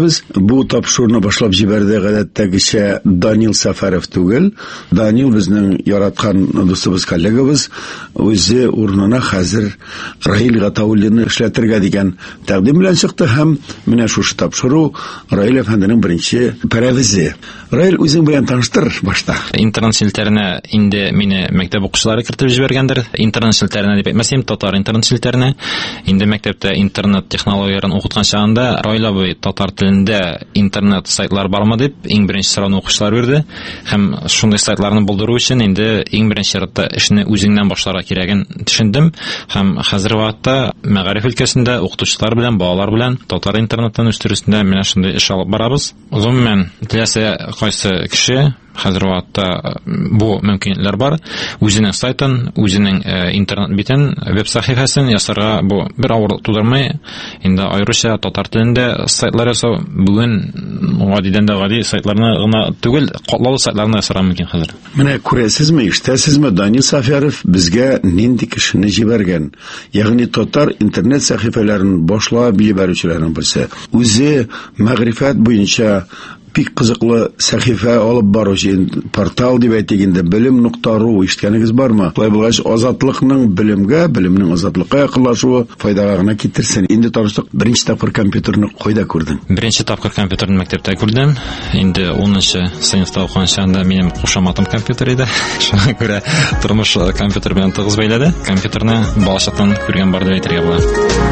бу тапшыруны башлап җибәрде гадәттәгечә Данил Сафаров түгел. Данил безнең яраткан дустыбыз, коллегабыз, үзе урынына хәзер Раил Гатауллины эшләтергә дигән тәкъдим белән чыкты һәм менә шушы тапшыру Раил әфәнденең беренче пәрәвизе. Раил, үзең белән таныштыр башта. Интернет селтәренә инде мине мәктәп укучылары кертеп җибәргәндер. Интернет селтәренә дип әйтмәсәм, татар интернет селтәренә. Инде мәктәптә интернет технологияларын укыткан чагында Раил абый татар телендә интернет сайтлар бармы дип иң беренче сорауны укучылар бирде. Һәм шундый сайтларны булдыру өчен инде иң беренче чиратта эшне үзеңнән башларга кирәген төшендем. Һәм хәзерге вакытта мәгариф өлкәсендә укытучылар белән, балалар белән татар интернетын үстерүсендә менә шундый эш алып барабыз. Гомумән, теләсә кайсы кеше хәзерге вакытта бу мөмкинлекләр бар. Үзенең сайтын, үзенең интернет битен, веб сәхифәсен ясарга бу бер авырлык тудырмый. Инде аеруча татар телендә сайтлар ясау бүген гадидән дә гади сайтларны гына түгел, катлаулы сайтларны ясарга мөмкин хәзер. Менә күрәсезме, ишетәсезме, Данил Сафаров безгә нинди кешене җибәргән? Ягъни татар интернет сәхифәләрен башлап җибәрүчеләрнең берсе. Үзе мәгърифәт буенча бик кызыклы сәхифә алып баручы портал дип әйтгәндә белем нокта ру ишеткәнегез бармы? Булай булгач, азатлыкның белемгә, белемнең азатлыкка якынлашуы файдага гына китерсен. Инде таныштык, беренче тапкыр компьютерны кайда күрдең? Беренче тапкыр компьютерны мәктәптә күрдем. Инде онынчы сыйныфта укыган чагында минем кушаматым компьютер иде. Шуңа күрә тормыш компьютер белән тыгыз бәйләде. Компьютерны балачактан күргән бар дип әйтергә була.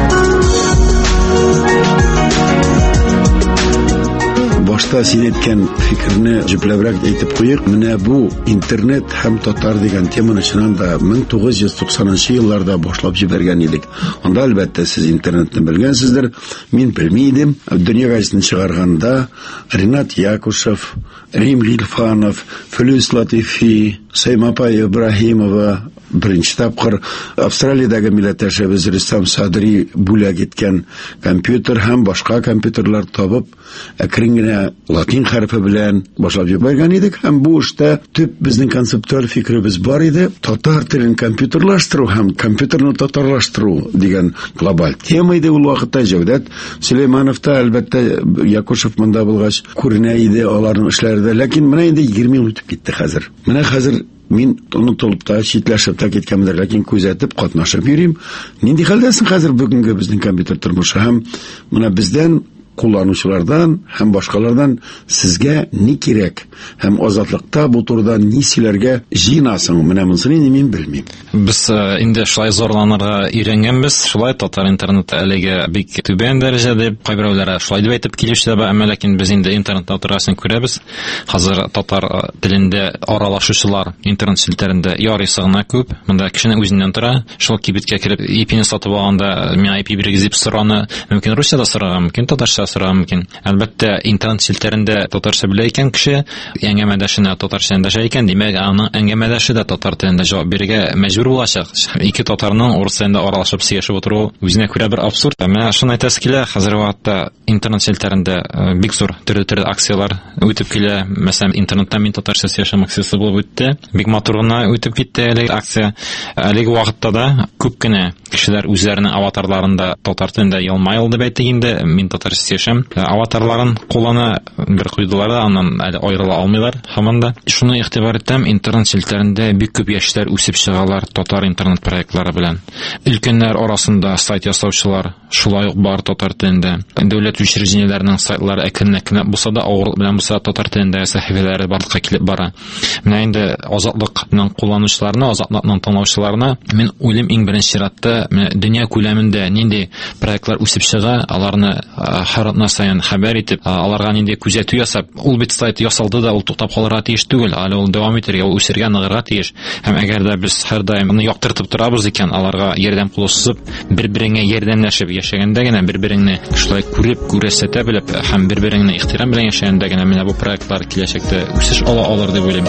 Башта син әйткән фикерне җипләбрәк әйтеп куйык. Менә бу интернет һәм татар дигән теманы чыннан да мең тугыз йөз туксанынчы елларда башлап җибәргән идек. Анда әлбәттә сез интернетны белгәнсездер. Мин белми идем. Дөнья газетын чыгарганда Ринат Якушев, Рим Гилфанов, Флюс Латифи, Саймапа Ибраһимова беренче тапкыр Австралиядәге милләттәшебез Рөстәм Садри бүләк иткән компьютер һәм башка компьютерлар табып, әкрен генә латин хәрефе белән башлап җибәргән идек. Һәм бу эштә төп безнең концептуаль фикеребез бар иде. Татар телен компьютерлаштыру һәм компьютерны татарлаштыру дигән глобаль тема иде ул вакытта. Җәүдәт Сөләйманов та, әлбәттә, Якушев монда булгач күренә иде аларның эшләрендә. Ләкин менә инде егерме ел үтеп китте хәзер. Менә хәзер мин онытылып та, читләшеп та киткәнмендер, ләкин күзәтеп, катнашып йөрим. Нинди хәлдәсең хәзер бүгенге безнең компьютер тормышы һәм менә бездән кулланучылардан һәм башкалардан сезгә ни кирәк һәм азатлыкта бу турыда ни сөйләргә җыенасың? Менә монысын инде мин белмим. Без инде шулай зарланырга өйрәнгәнбез. Шулай татар интернеты әлегә бик түбән дәрәҗәдә, кайберәүләр шулай дип әйтеп килүчеләр бар, әмма ләкин без инде интернетта торгасын күрәбез. Хәзер татар телендә аралашучылар интернет селтәрендә ярыйсы гына күп. Монда кешенең үзеннән тора. Шул кибеткә кирип ай пи-не сатып алганда, мен ай пи бирегез дип сораны, мөмкин русчада сорарга мөмкин, татарча сорарга мөмкин. Әлбәттә, интернет селтәрендә татарча белә икән кеше, әңгәмәдәшенә татарча эндәшә икән, димәк, аның әңгәмәдәше дә татар телендә җавап бирергә мәҗбүр булачак. Ике татарның урыс телендә аралашып сөйләшеп утыру үзенә күрә бер абсурд. Менә шуны әйтәсе килә, хәзерге вакытта интернет селтәрендә бик зур төрле-төрле акциялар үтеп килә. Мәсәлән, интернеттан мин татарча сөйләшәм акциясе булып үтте. Бик матур гына үтеп китте әлеге акция. Әлеге вакытта да күп кенә кешеләр үзләренең аватарларында татар телендә елмайл дип әйтте инде. Мин татарча сөйләшәм. Аватарларын куллана бер куйдылар да, аннан әле аерыла алмыйлар. Һәм анда шуны игътибар иттем, интернет селтәрендә бик күп яшьләр үсеп чыгалар татар интернет проектлары белән. Өлкәннәр арасында сайт ясаучылар шулай ук бар татар телендә. Дәүләт учреждениеләренең сайтлары әкрен-әкрен булса да, авырлык белән булса татар телендә сәхифәләре барлыкка килеп бара. Менә инде азатлыкның кулланучыларына, азатлыкның тыңлаучыларына мин уйлыйм, иң беренче чиратта дөнья күләмендә нинди проектлар үсеп чыга, аларны һәр атна саен хәбәр итеп, аларга нинди күзәтү ясап, ул бит сайт ясалды да, ул туктап калырга тиеш түгел, әле ул дәвам итәргә, ул үсәргә, ныгырга тиеш. Һәм әгәр дә без һәр даим аны яктыртып торабыз икән, аларга ярдәм кулы сузып, бер-береңә ярдәмләшеп яшәгәндә генә, бер-береңне шулай күреп, күрсәтә белеп һәм бер-береңне ихтирам белән яшәгәндә генә менә бу проектлар киләчәктә үсеш ала алыр дип уйлыйм.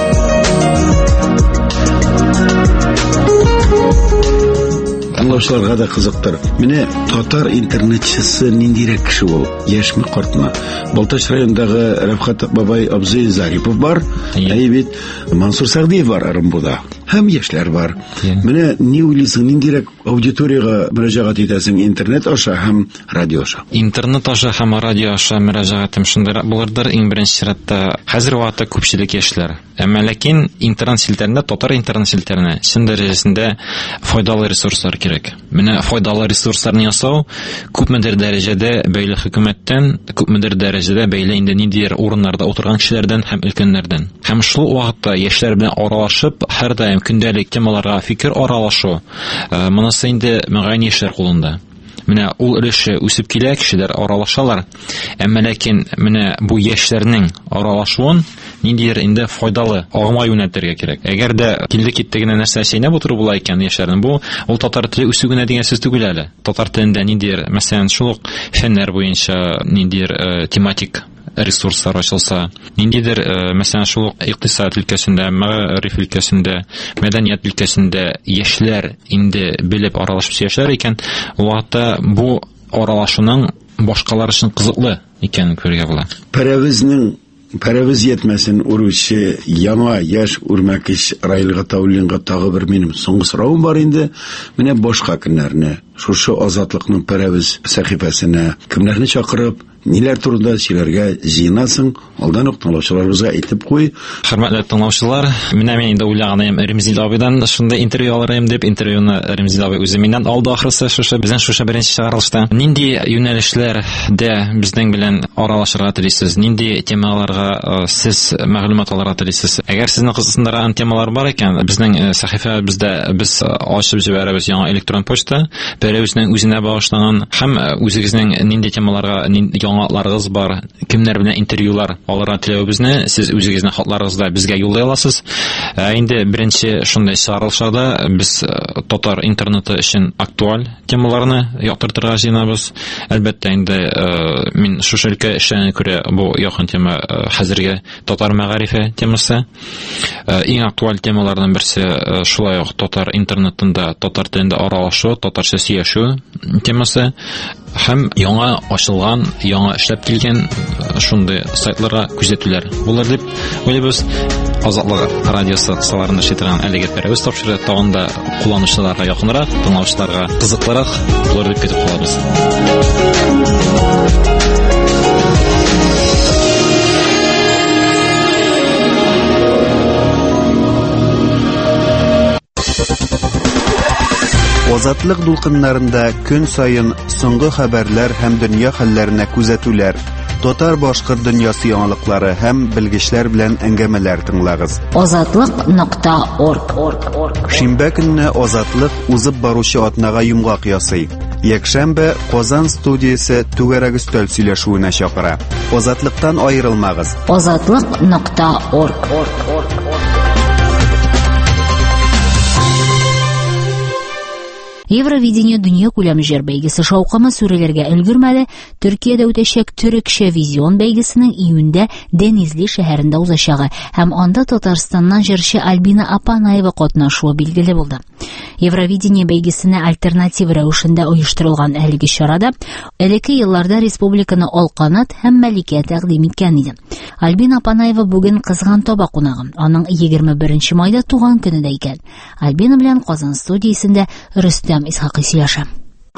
Аңлаучыларга да кызыктыр. Менә татар интернетчысы ниндирәк кеше ул? Яшьме, картмы? Балтач районындагы Рәфхат бабай абзый Зарипов бар, ә бит Мансур Сәгъдиев бар Орынбурда. һәм яшьләр бар. Менә ни уйлыйсың, ниндирәк аудиторияга мөрәҗәгать итәсең, интернет аша һәм радио аша? Интернет аша һәм радио аша мөрәҗәгатем шундыйрак булырдыр. Иң беренче чиратта хәзер вакытта күпчелек яшьләр. Әмма ләкин интернет селтәрендә, татар интернет селтәренә чын дәрәҗәсендә файдалы ресурслар кирәк. Менә файдалы ресурсларны ясау күпмедер дәрәҗәдә бәйле хөкүмәттән, күпмедер дәрәҗәдә бәйле инде ниндидер урыннарда утырган кешеләрдән һәм өлкәннәрдән. Һәм шул вакытта яшьләр белән аралашып, һәрдаим көндәлек темаларга фикер аралашу, монысы инде мөгаен яшьләр кулында. Менә ул өлеше үсеп килә, кешеләр аралашалар. Әмма ләкин менә бу яшьләрнең аралашуын ниндидер инде файдалы агыма юнәлтергә кирәк. Әгәр дә килде китте генә нәрсә чәйнәп утыру була икән яшьләрнең, бу ул татар теле үсү генә дигән сүз түгел әле. Татар телендә ниндидер, мәсәлән, шул ук фәннәр буенча ниндидер тематик ресурслар ачылса, ниндидер, мәсәлән, шул ук икътисад өлкәсендә, мәгариф өлкәсендә, мәдәният өлкәсендә яшьләр инде белеп аралашып яшәр икән, вакытта бу аралашуның башкалар өчен кызыклы икәнен күрергә була. Пәрәвезнең Пәрәвез етмәсен уручы яңа яшь үрмәкеш Раилга Таулинга тагы бер минем соңгы соравым бар инде. Менә башка көннәрне шушы азатлыкның пәрәвез сәхифәсенә кемнәрне чакырып, ниләр турында сөйләргә җыенасың? Алдан ук тыңлаучыларыбызга әйтеп куй. Хөрмәтле тыңлаучылар, менә мин инде уйлаганым Ремзил абыйдан шундый интервью алырым дип, интервьюны Ремзил абый үзе миннән алды ахрысы шушы безнең шушы беренче чыгарылышта. Нинди юнәлешләрдә безнең белән аралашырга телисез? Нинди темаларга сез мәгълүмат алырга телисез? Әгәр сезне кызыксындырган темалар бар икән, безнең сәхифә бездә без ачып җибәрәбез яңа электрон почта, пәрәвезнең үзенә багышланган һәм үзегезнең нинди темаларга яңаларыгыз бар, кемнәр белән интервьюлар алырга теләвебезне сез үзегезнең хатларыгызда безгә юллый аласыз. Инде беренче шундый чыгарылышда без татар интернеты өчен актуаль темаларны яктыртырга җыенабыз. Әлбәттә инде мин шушы өлкә эшенә күрә бу якын тема хәзергә татар мәгарифе темасы. Иң актуаль темалардан берсе шулай ук татар интернетында татар телендә аралашу, татарча сөйләшү темасы һәм яңа ачылган, яңа эшләп килгән шундый сайтларга күзәтүләр булыр дип уйлыйбыз. Азатлык радиосы кысаларында шейтырган әлеге пәрәвез тапшыры тагын да кулланучыларга якынрак, тыңлаучыларга кызыклырак булыр дип көтеп калабыз. Азатлык дулкыннарында көн сайын соңгы хәбәрләр һәм дөнья хәлләренә күзәтүләр, татар башкорт дөньясы яңалыклары һәм белгечләр белән әңгәмәләр тыңлагыз. азатлык нокта орг. Шимбә көнне Азатлык узып баручы атнага йомгак ясый. Якшәмбе Казан студиясе түгәрәк өстәл сөйләшүенә чакыра. Азатлыктан аерылмагыз. азатлык нокта орг. Евровидение дөнья күләме җыр бәйгесе шаукымы сүреләргә өлгермәде. Төркиядә үтәчәк Төрекчә визион бәйгесенең июньдә Денизли шәһәрендә узачагы һәм анда Татарстаннан җырчы Альбина Апанаева катнашуы билгеле булды. Евровидение бәйгесенә альтернатив рәвешендә оештырылган әлеге чарада элекке елларда республиканы Алканат һәм Мәликә тәкъдим иткән иде. Альбина Апанаева бүген кызган таба кунагы. Аның егерме беренче майда туган көне дә икән. Альбина белән Казан студиясендә Рөстәм Исхакый сөйләшә.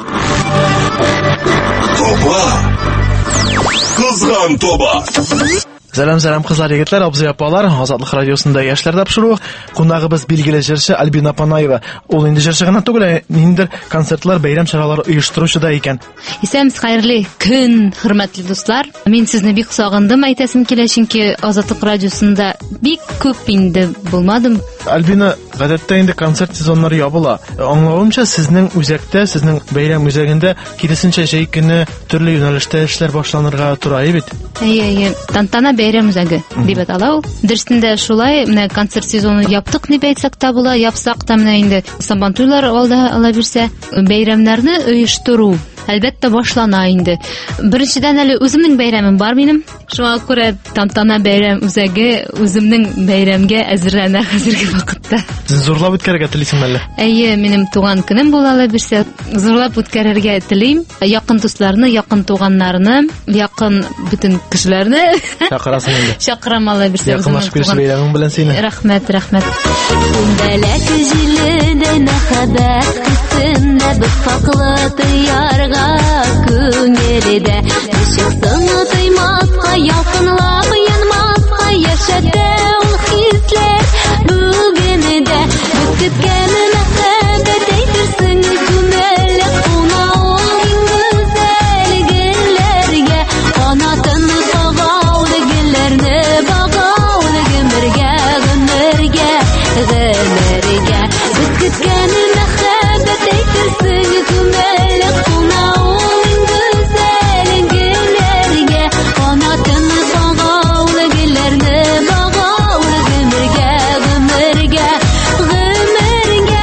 Тоба! Кызган тоба! Сәлам-сәлам кызлар, егетләр, абзый апалар, Азатлык радиосында яшьләр тапшыру. Кунагыбыз билгеле җырчы Альбина Апанаева. Ул инде җырчы гына түгел, ниндидер концертлар, бәйрәм чаралары оештыручы да икән. Исәмез хәерле көн, хөрмәтле дуслар. Мин сезне бик сагындым, әйтәсем килә, чөнки Азатлык радиосында бик күп инде булмадым. Альбина, гадәттә инде концерт сезоннары ябыла. Аңлавымча, сезнең үзәктә, сезнең бәйрәм үзәгендә киресенчә җәй көне төрле юнәлештә эшләр башланырга тора бит. Әйе, тантана бәйрәм үзәге дип атала ул. Дөрестендә шулай, менә концерт сезоны яптык дип әйтсәк тә була, япсак та менә инде Сабантуйлар алда ала бирсә, бәйрәмнәрне оештыру Әлбәттә башлана инде. Беренчедән әле үземнең бәйрәмем бар минем. Шуңа күрә тантана бәйрәм үзәге үземнең бәйрәмгә әзерләнә хәзерге вакытта. Син зурлап үткәрергә телисеңме әллә? Әйе, минем туган көнем була ала бирсә, зурлап үткәрергә телим. Якын дусларны, якын туганнарны, якын бөтен кешеләрне чакырасың инде. Чакырам ала бирсә. Якынлашып килеш бәйрәмең белән сине. Рәхмәт, рәхмәт. Күндәләк җиледә мәхәббәт кысында без факлы тыярга күңелдә. Чыксын тыймаска, якынлап янмаска, яшәтә ул хисләр бүгенедә. Без көткән мәхәббәт әйтерсең күмәләк куна ул güzel гөлләргә. Канатын сагаулы гөлләрне багаулы гөмергә, гөмергә, гөмергә. Без көткән мәхәббәт әйтерсең күмәләк куна ул güzel гөлләргә. Канатын сагаулы гөлләрне багаулы гөмергә, гөмергә, гөмергә.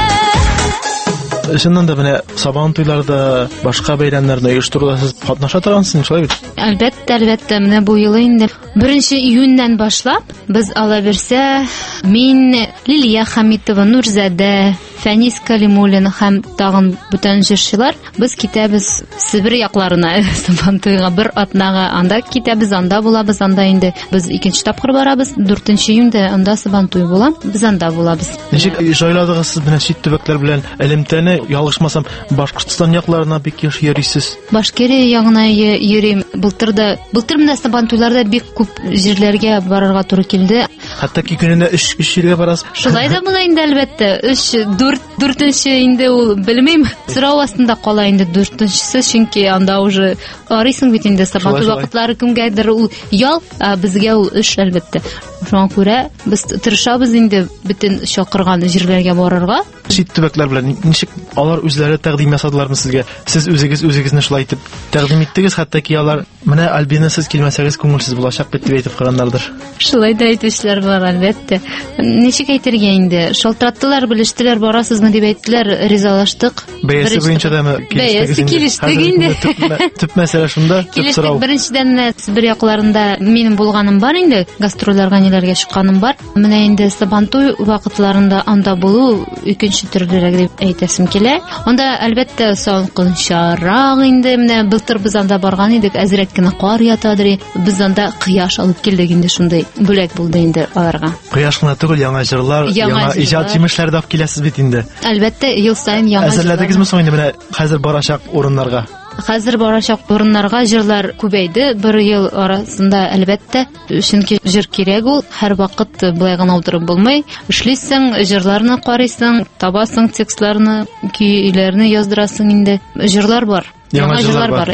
Шуннан да менә Сабан туйларда, башка бәйрәмнәрне оештыруда сез катнаша торгансыз, шулай бит? Әлбәттә, әлбәттә, менә бу ел инде беренче июньнән башлап без ала бирсә, мин Лилия Хамитова, Нурзәдә, Фәнис Калимуллин һәм тагын бүтән җырчылар без китәбез Себер якларына, Сабан туйга бер атнага, анда китәбез, анда булабыз, анда инде без икенче тапкыр барабыз, дүртенче июньдә анда Сабан туй була, biz анда булабыз. Ничек җайладыгыз сез менә чит төбәкләр белән элемтәне, ялгышмасам, Башкортстан якларына бик еш йөрисез. Башкирия ягына йөрим. Былтыр да, былтыр менә Сабан туйларда бик күп җирләргә барырга туры килде. Хәтта ки көненә өч җиргә барасыз. Шулай да була инде әлбәттә. өч, дүрт, дүртенче инде ул белмим. Сорау астында кала инде дүртенчесе, чөнки анда уже арыйсың бит инде Сабан туй вакытлары кемгәдер ул ял, а безгә ул эш әлбәттә. Шуңа күрә без тырышабыз инде бөтен чакырган җирләргә барырга. Чит төбәкләр белән ничек алар үзләре тәкъдим ясадылармы сезгә? Сез үзегез үзегезне шулай итеп тәкъдим иттегез, хәтта ки алар менә Альбина сез килмәсәгез күңелсез булачак бит дип әйтеп калганнардыр. Шулай да әйтүчләр бар әлбәттә. Ничек әйтергә инде? Шалтыраттылар, белештеләр, барасызмы дип әйттеләр, ризалаштык. Бәясе буенча да килештек инде. Төп мәсьәлә шунда, төп сорау. Беренчедән Себер якларында минем булганым бар инде, гастрольләргә ниләргә чыкканым бар. Менә инде Сабан туй вакытларында анда булу икенче төрлерәк дип әйтәсем килә. Анда әлбәттә салкынчарак инде, менә былтыр без анда барган идек, әзрәк кенә кар ятадыр. Без анда кояш алып килдек инде, шундай бүләк булды инде аларга. Кояш кына түгел, яңа җырлар, яңа иҗат җимешләр дә киләсез бит инде. Әлбәттә, ел саен яңа. Әзерләдегезме соң инде менә хәзер барачак урыннарга? Хәзер барачак урыннарга җырлар күбәйде. Бер ел арасында әлбәттә, чөнки җыр кирәк ул. Һәр вакыт булай гына утырып булмый. Эшлисең, җырларны карыйсың, табасың текстларны, көйләрне яздырасың инде. Җырлар бар. Яңа җырлар бар.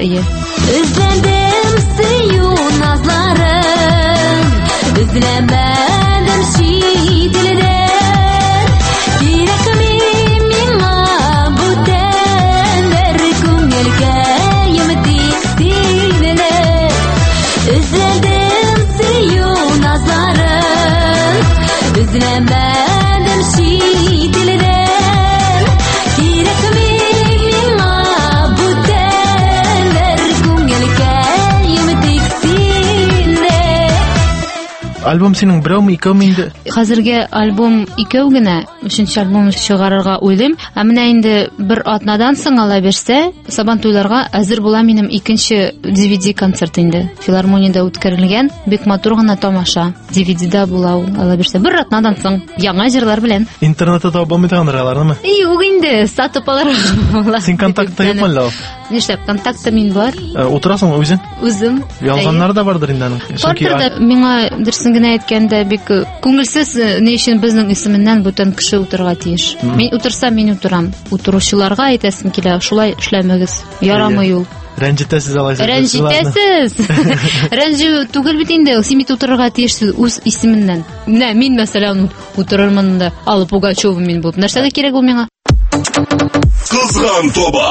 Үзләдем сөю назларын, үзләмәдем читледән. Кирәкми миңа бүтәннәр күңелгә йомтик синене. Үзләдем сөю назларын, үзләмәдем читледән. Кирәкми альбом синең берәүме, икәүме инде? Хәзергә альбом икәү генә, өченче альбом чыгарырга уйлыйм. Ә менә инде бер атнадан соң ала бирсә, Сабан туйларга әзер була минем икенче ди ви ди концерт инде. Филармониядә үткәрелгән, бик матур гына тамаша. ди ви ди-да була ул, ала бирсә бер атнадан соң яңа җырлар белән. Интернетта таба алмыйдыгандыр аларнымы? Юк инде, сатып алырга. Син контактта юкмы әллә? Нишләп, контактта мин бар. Утырасыңмы үзең? Үзем. Ялганнар да бардыр инде аның. Бардыр да, миңа дөресен генә әйткәндә бик күңелсез, ни өчен безнең исеменнән бүтән кеше утырырга тиеш. Мин утырсам, мин утырам. Утыручыларга әйтәсем килә, шулай эшләмәгез. Ярамый ул. Рәнҗетәсез алайсыз. Рәнҗетәсез. Рәнҗү түгел бит инде, син бит утырырга тиешсез үз исеменнән. Менә мин мәсәлән утырырмын да, Алла Пугачева мин булып. Нәрсәгә кирәк ул миңа? Кызган тоба.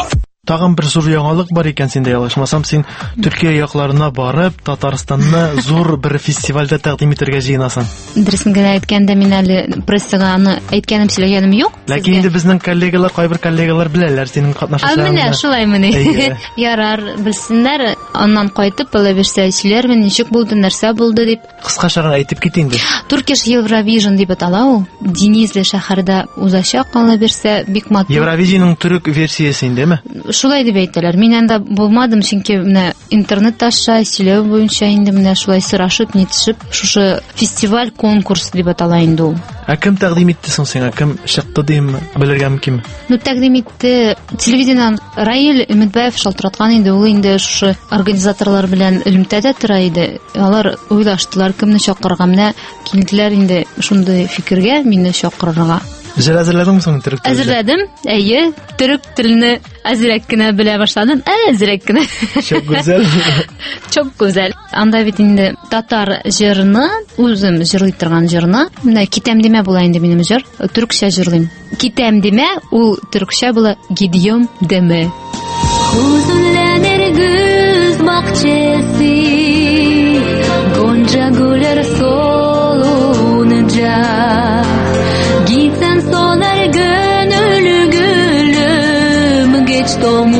тагын бер зур яңалык бар икән синдә, ялгышмасам, син Төркия якларына барып, Татарстанны зур бер фестивальдә тәкъдим итәргә җыенасың. Дөресен генә әйткәндә, мин әле прессага аны әйткәнем, сөйләгәнем юк. Ләкин инде безнең коллегалар, кайбер коллегалар беләләр синең катнашучыларыңны. Менә шулаймыни. Ярар, белсеннәр, аннан кайтып, ала берсә эшләрмен, ничек булды, нәрсә булды дип. Кыскача әйтеп кит инде. Turkish Eurovision дип атала ул. Денизле шәһәрдә узачак, ала берсә бик матур. Евровидениянең төрек версиясе индеме? Шулай дип әйтәләр. Мин анда булмадым, чөнки менә интернет аша сөйләү буенча инде менә шулай сорашып, нитешеп, шушы фестиваль конкурс дип атала инде ул. Ә кем тәкъдим итте соң сиңа? Кем чыкты дим, белергә мөмкинме? Ну тәкъдим итте телевидениедән Раил Өметбаев шалтыраткан инде, ул инде шушы организаторлар белән элемтәдә тора иде. Алар уйлаштылар, кемне чакырырга, менә килделәр инде шундый фикергә, мине чакырырга. Җыр әзерләдеңме соң төрек телендә? Әзерләдем. Әйе, төрек телене әзрәк кенә белә башладым. Әзрәк кенә. Çok güzel. Çok güzel. Анда бит инде татар җырны, үзем җырлый торган җырны, менә китәм демә була инде минем җыр. Төрекчә җырлыйм. Китәм демә, ул төрекчә була гидьем демә. Huzunlanır güz bahçesi, gonca güller solunca, gitsen solar gönül gülüm, geç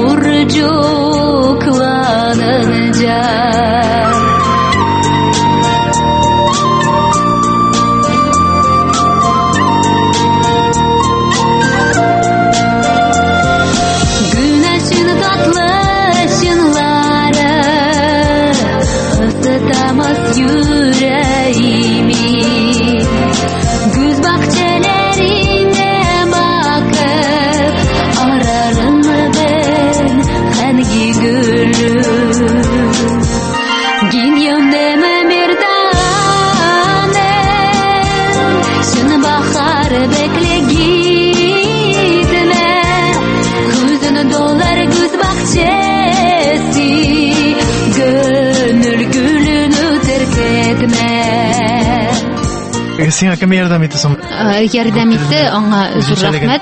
tomurcuklanınca. Сиңа кем ярдәм итте соң? Ярдәм итте, аңа зур рәхмәт.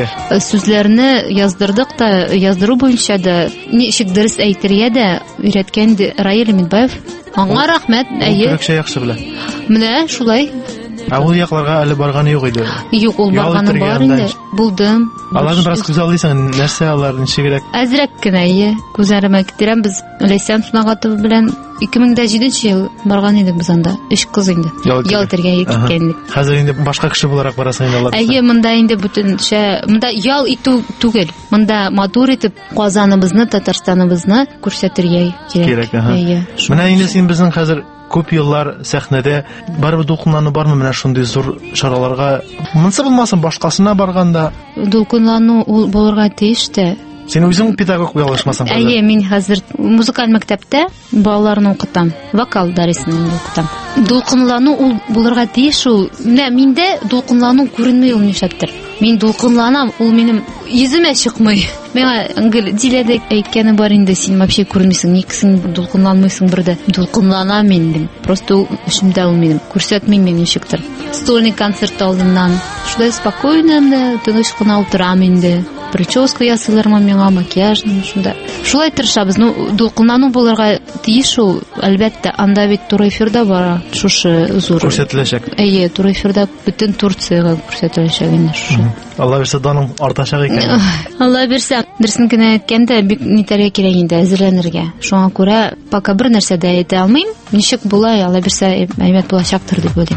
Сүзләрне яздырдык та, яздыру буенча да, ничек дөрес әйтергә дә өйрәткән Раил Өметбаев. Аңа рәхмәт. Әйе. Төрекчә яхшы белә. Менә шулай. Ә ул якларга әле барганы юк иде. Юк, ул барганы бар инде. Булдым. Аларны бераз күзаллыйсың, нәрсә алар, ничегрәк? Әзрәк кенә, әйе. Күзәремә китерәм, без Ләйсән Сунагатов белән ике мең җиденче ел барган идек без анда. Өч кыз инде. Ял итәргә киткән. Хәзер инде башка кеше буларак барасың инде алар. Әйе, монда инде бүтәнчә, монда ял итү түгел. Монда матур итеп Казаныбызны, Татарстаныбызны күрсәтергә кирәк. Әйе. Менә инде син безнең хәзер күп еллар сәхнәдә барыбер дулкынлану бармы менә шундый зур шараларга? Монсы булмасын, башкасына барганда дулкынлану булырга тиеш тә. Син үзең педагог булышмасаң. Әйе, мин хәзер музыкаль мәктәптә балаларны укытам, вокал дәресен укытам. Дулкынлану ул булырга тиеш ул. Менә миндә дулкынлану күренми ул нишләптер. Мин дулкынланам, ул минем йөземә чыкмый. Миңа диләдә әйткәне бар инде, син вообще күрмисең, никсең дулкынланмыйсың бердә. Дулкынланам мин дим. Просто ул эшемдә ул минем. Күрсәтмим мин ничектер. Стольный концерт алдыннан шулай спокойно, тыныч кына утырам инде. Прическа ясыйлармы миңа, макияжны шунда. Шулай тырышабыз. Ну, дулкынлану булырга тиеш ул. Әлбәттә, анда бит тур эфирда бара. Шушы зур күрсәтеләчәк. Әйе, тур эфирда бөтен Турцияга күрсәтеләчәк инде шушы. Алла бирсә даның артачак икән. Алла бирсә, дөресен генә әйткәндә, бик нитәргә кирәк инде, әзерләнергә. Шуңа күрә пока бер нәрсә дә әйтә алмыйм. Ничек була, Алла бирсә, әйбәт булачактыр дип уйлыйм.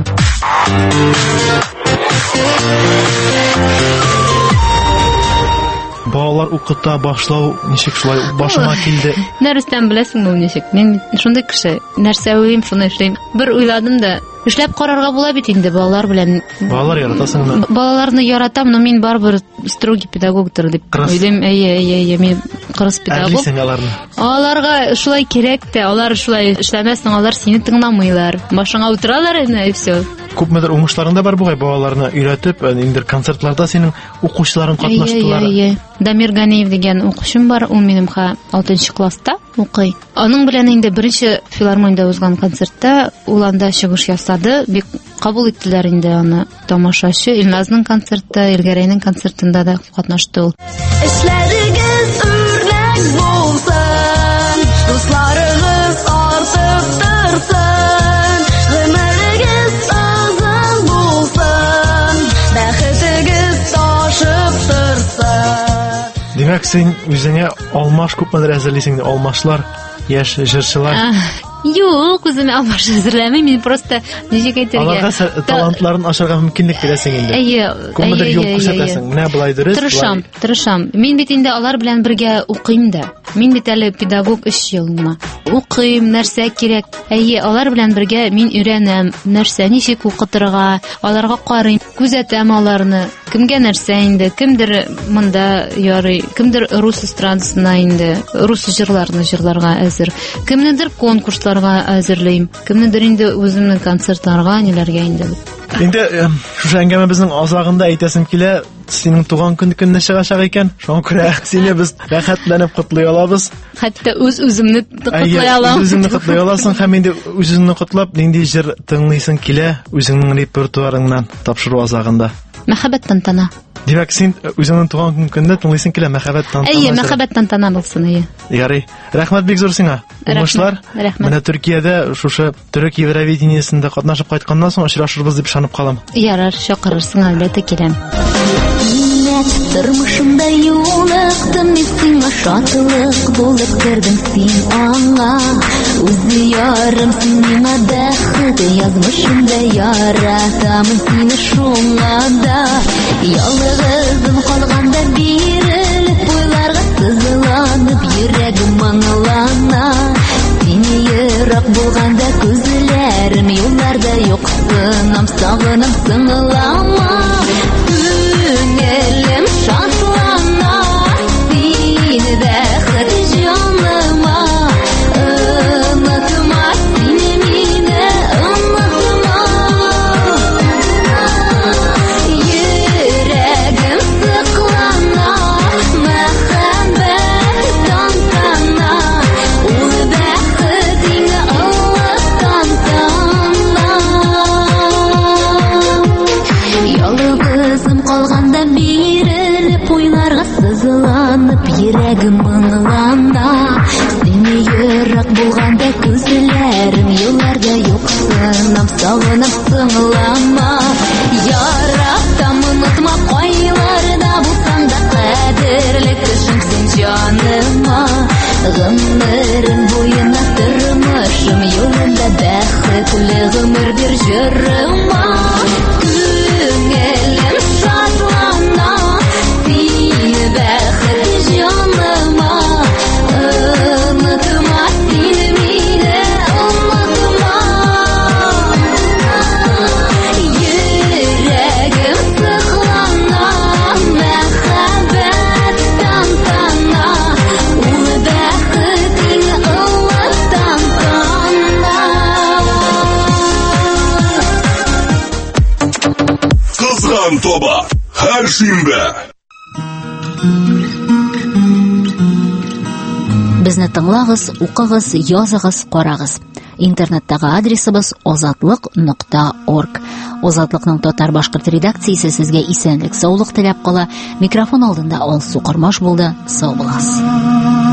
Балалар укыта башлау ничек шулай башыма килде? Нәрсәдән беләсеңме ул ничек? Мин шундый кеше, нәрсә уйлыйм, шуны эшләйм. Бер уйладым да, эшләп карарга була бит инде балалар белән. Балалар яратасыңмы? Балаларны яратам, но мин барбер строгий педагогтыр дип уйлыйм. Әйе, әйе, әйе, мин кырыс педагог. Әрлисең аларны. Аларга шулай кирәк тә, алар шулай эшләмәсәң, алар сине тыңламыйлар. Башыңа утыралар инде, и всё. Күпмедер уңышларында бар бугай балаларны өйрәтеп, инде концертларда синең укучыларың катнаштылар. Әйе, әйе. Дамир Ганиев дигән укучым бар, ул минем ха алтынчы класста укый. Аның белән инде беренче филармониядә узган концертта ул анда чыгыш ясады, бик кабул иттеләр инде аны тамашачы. Илназның концертында, Илгәрәйнең концертында да катнашты ул. Эшләрегез үрлә Димәк, син үзеңә алмаш күпмедер әзерлисең, алмашлар, яшь җырчылар. Юк, үземә алмаш әзерләмим, мин просто ничек әйтергә. Аларга талантларын ашырга мөмкинлек бирәсең инде. Әйе, күпмедер юл күрсәтәсең. Менә булай дөрес. Тырышам, тырышам. Мин бит инде алар белән бергә укыйм да. Мин бит әле педагог эш елына. Укыйм, нәрсә кирәк. Әйе, алар белән бергә мин өйрәнәм, нәрсә ничек укытырга, аларга карыйм, күзәтәм аларны. Кемгә нәрсә инде, кемдер монда ярый, кемдер рус эстрадасына инде, рус җырларны җырларга әзер. Кемнедер конкурсларга әзерләйм. Кемнедер инде үземнең концертларга, ниләргә инде. Инде шушы әңгәмәбезнең азагында әйтәсем килә, синең туган көн көнне чыгачак икән. Шуңа күрә сине без рәхәтләнеп котлый алабыз. Хәтта үз үземне котлый алам. Үз үзеңне котлый аласың һәм инде үзеңне котлап, нинди җыр тыңлыйсың килә үзеңнең репертуарыңнан тапшыру азагында. Мәхәббәт тантана. Димәк, син үзеңнең туган көнне тыңлыйсың килә мәхәббәт тантана. Әйе, мәхәббәт тантана булсын, әйе. Ярый. Рәхмәт бик зур сиңа. Уңышлар. Менә Төркиядә шушы төрек Евровидениесендә катнашып кайтканнан соң очрашырбыз дип ышанып калам. Ярар, чакырырсың, әлбәттә киләм. Тормышымда юлыктым, мин шатлык булып кердем син аңа. Үзе ярым син миңа бәхет, язмышымда яратамын сине шуңа да. Ялгызым калганда бирелеп, уйларга сызыланып, йөрәгем аңлана. Сине ерак булганда күзләрем юлларда юксынам, сагынам сыңлама. Күңелем шатлана, сине бәхет җаныма. Онытма сине мине, онытма. Йөрәгем сыклана, мәхәббәт тантана. Ул бәхет инде Аллаһтан тана. Ялгызым калганда бирелеп, уйларга сызыланып, йөрәгем аңлана. Сине ерак булганда күзләрем юлларда юксынам, сагынам сыңлама. Яратам, онытма, кайларда булсаң да кадерле кешем син җаныма. Гомерем буена тормышым юлында бәхетле гомер бир җырыма. Күңелем шатлана, сине бәхет җаныма. Онытма сине мине, онытма. Йөрәгем сыклана, мәхәббәт тантана. Ул бәхет инде Аллаһтан тана. Кызган тоба һәр шимбә. Безне тыңлагыз, укыгыз, языгыз, карагыз. Интернеттагы адресыбыз озатлык нокта орг. Озатлыкның татар-башкорт редакциясе сезгә исәнлек, саулык теләп кала. Микрофон алдында Алсу Кормаш булды. Сау булыгыз.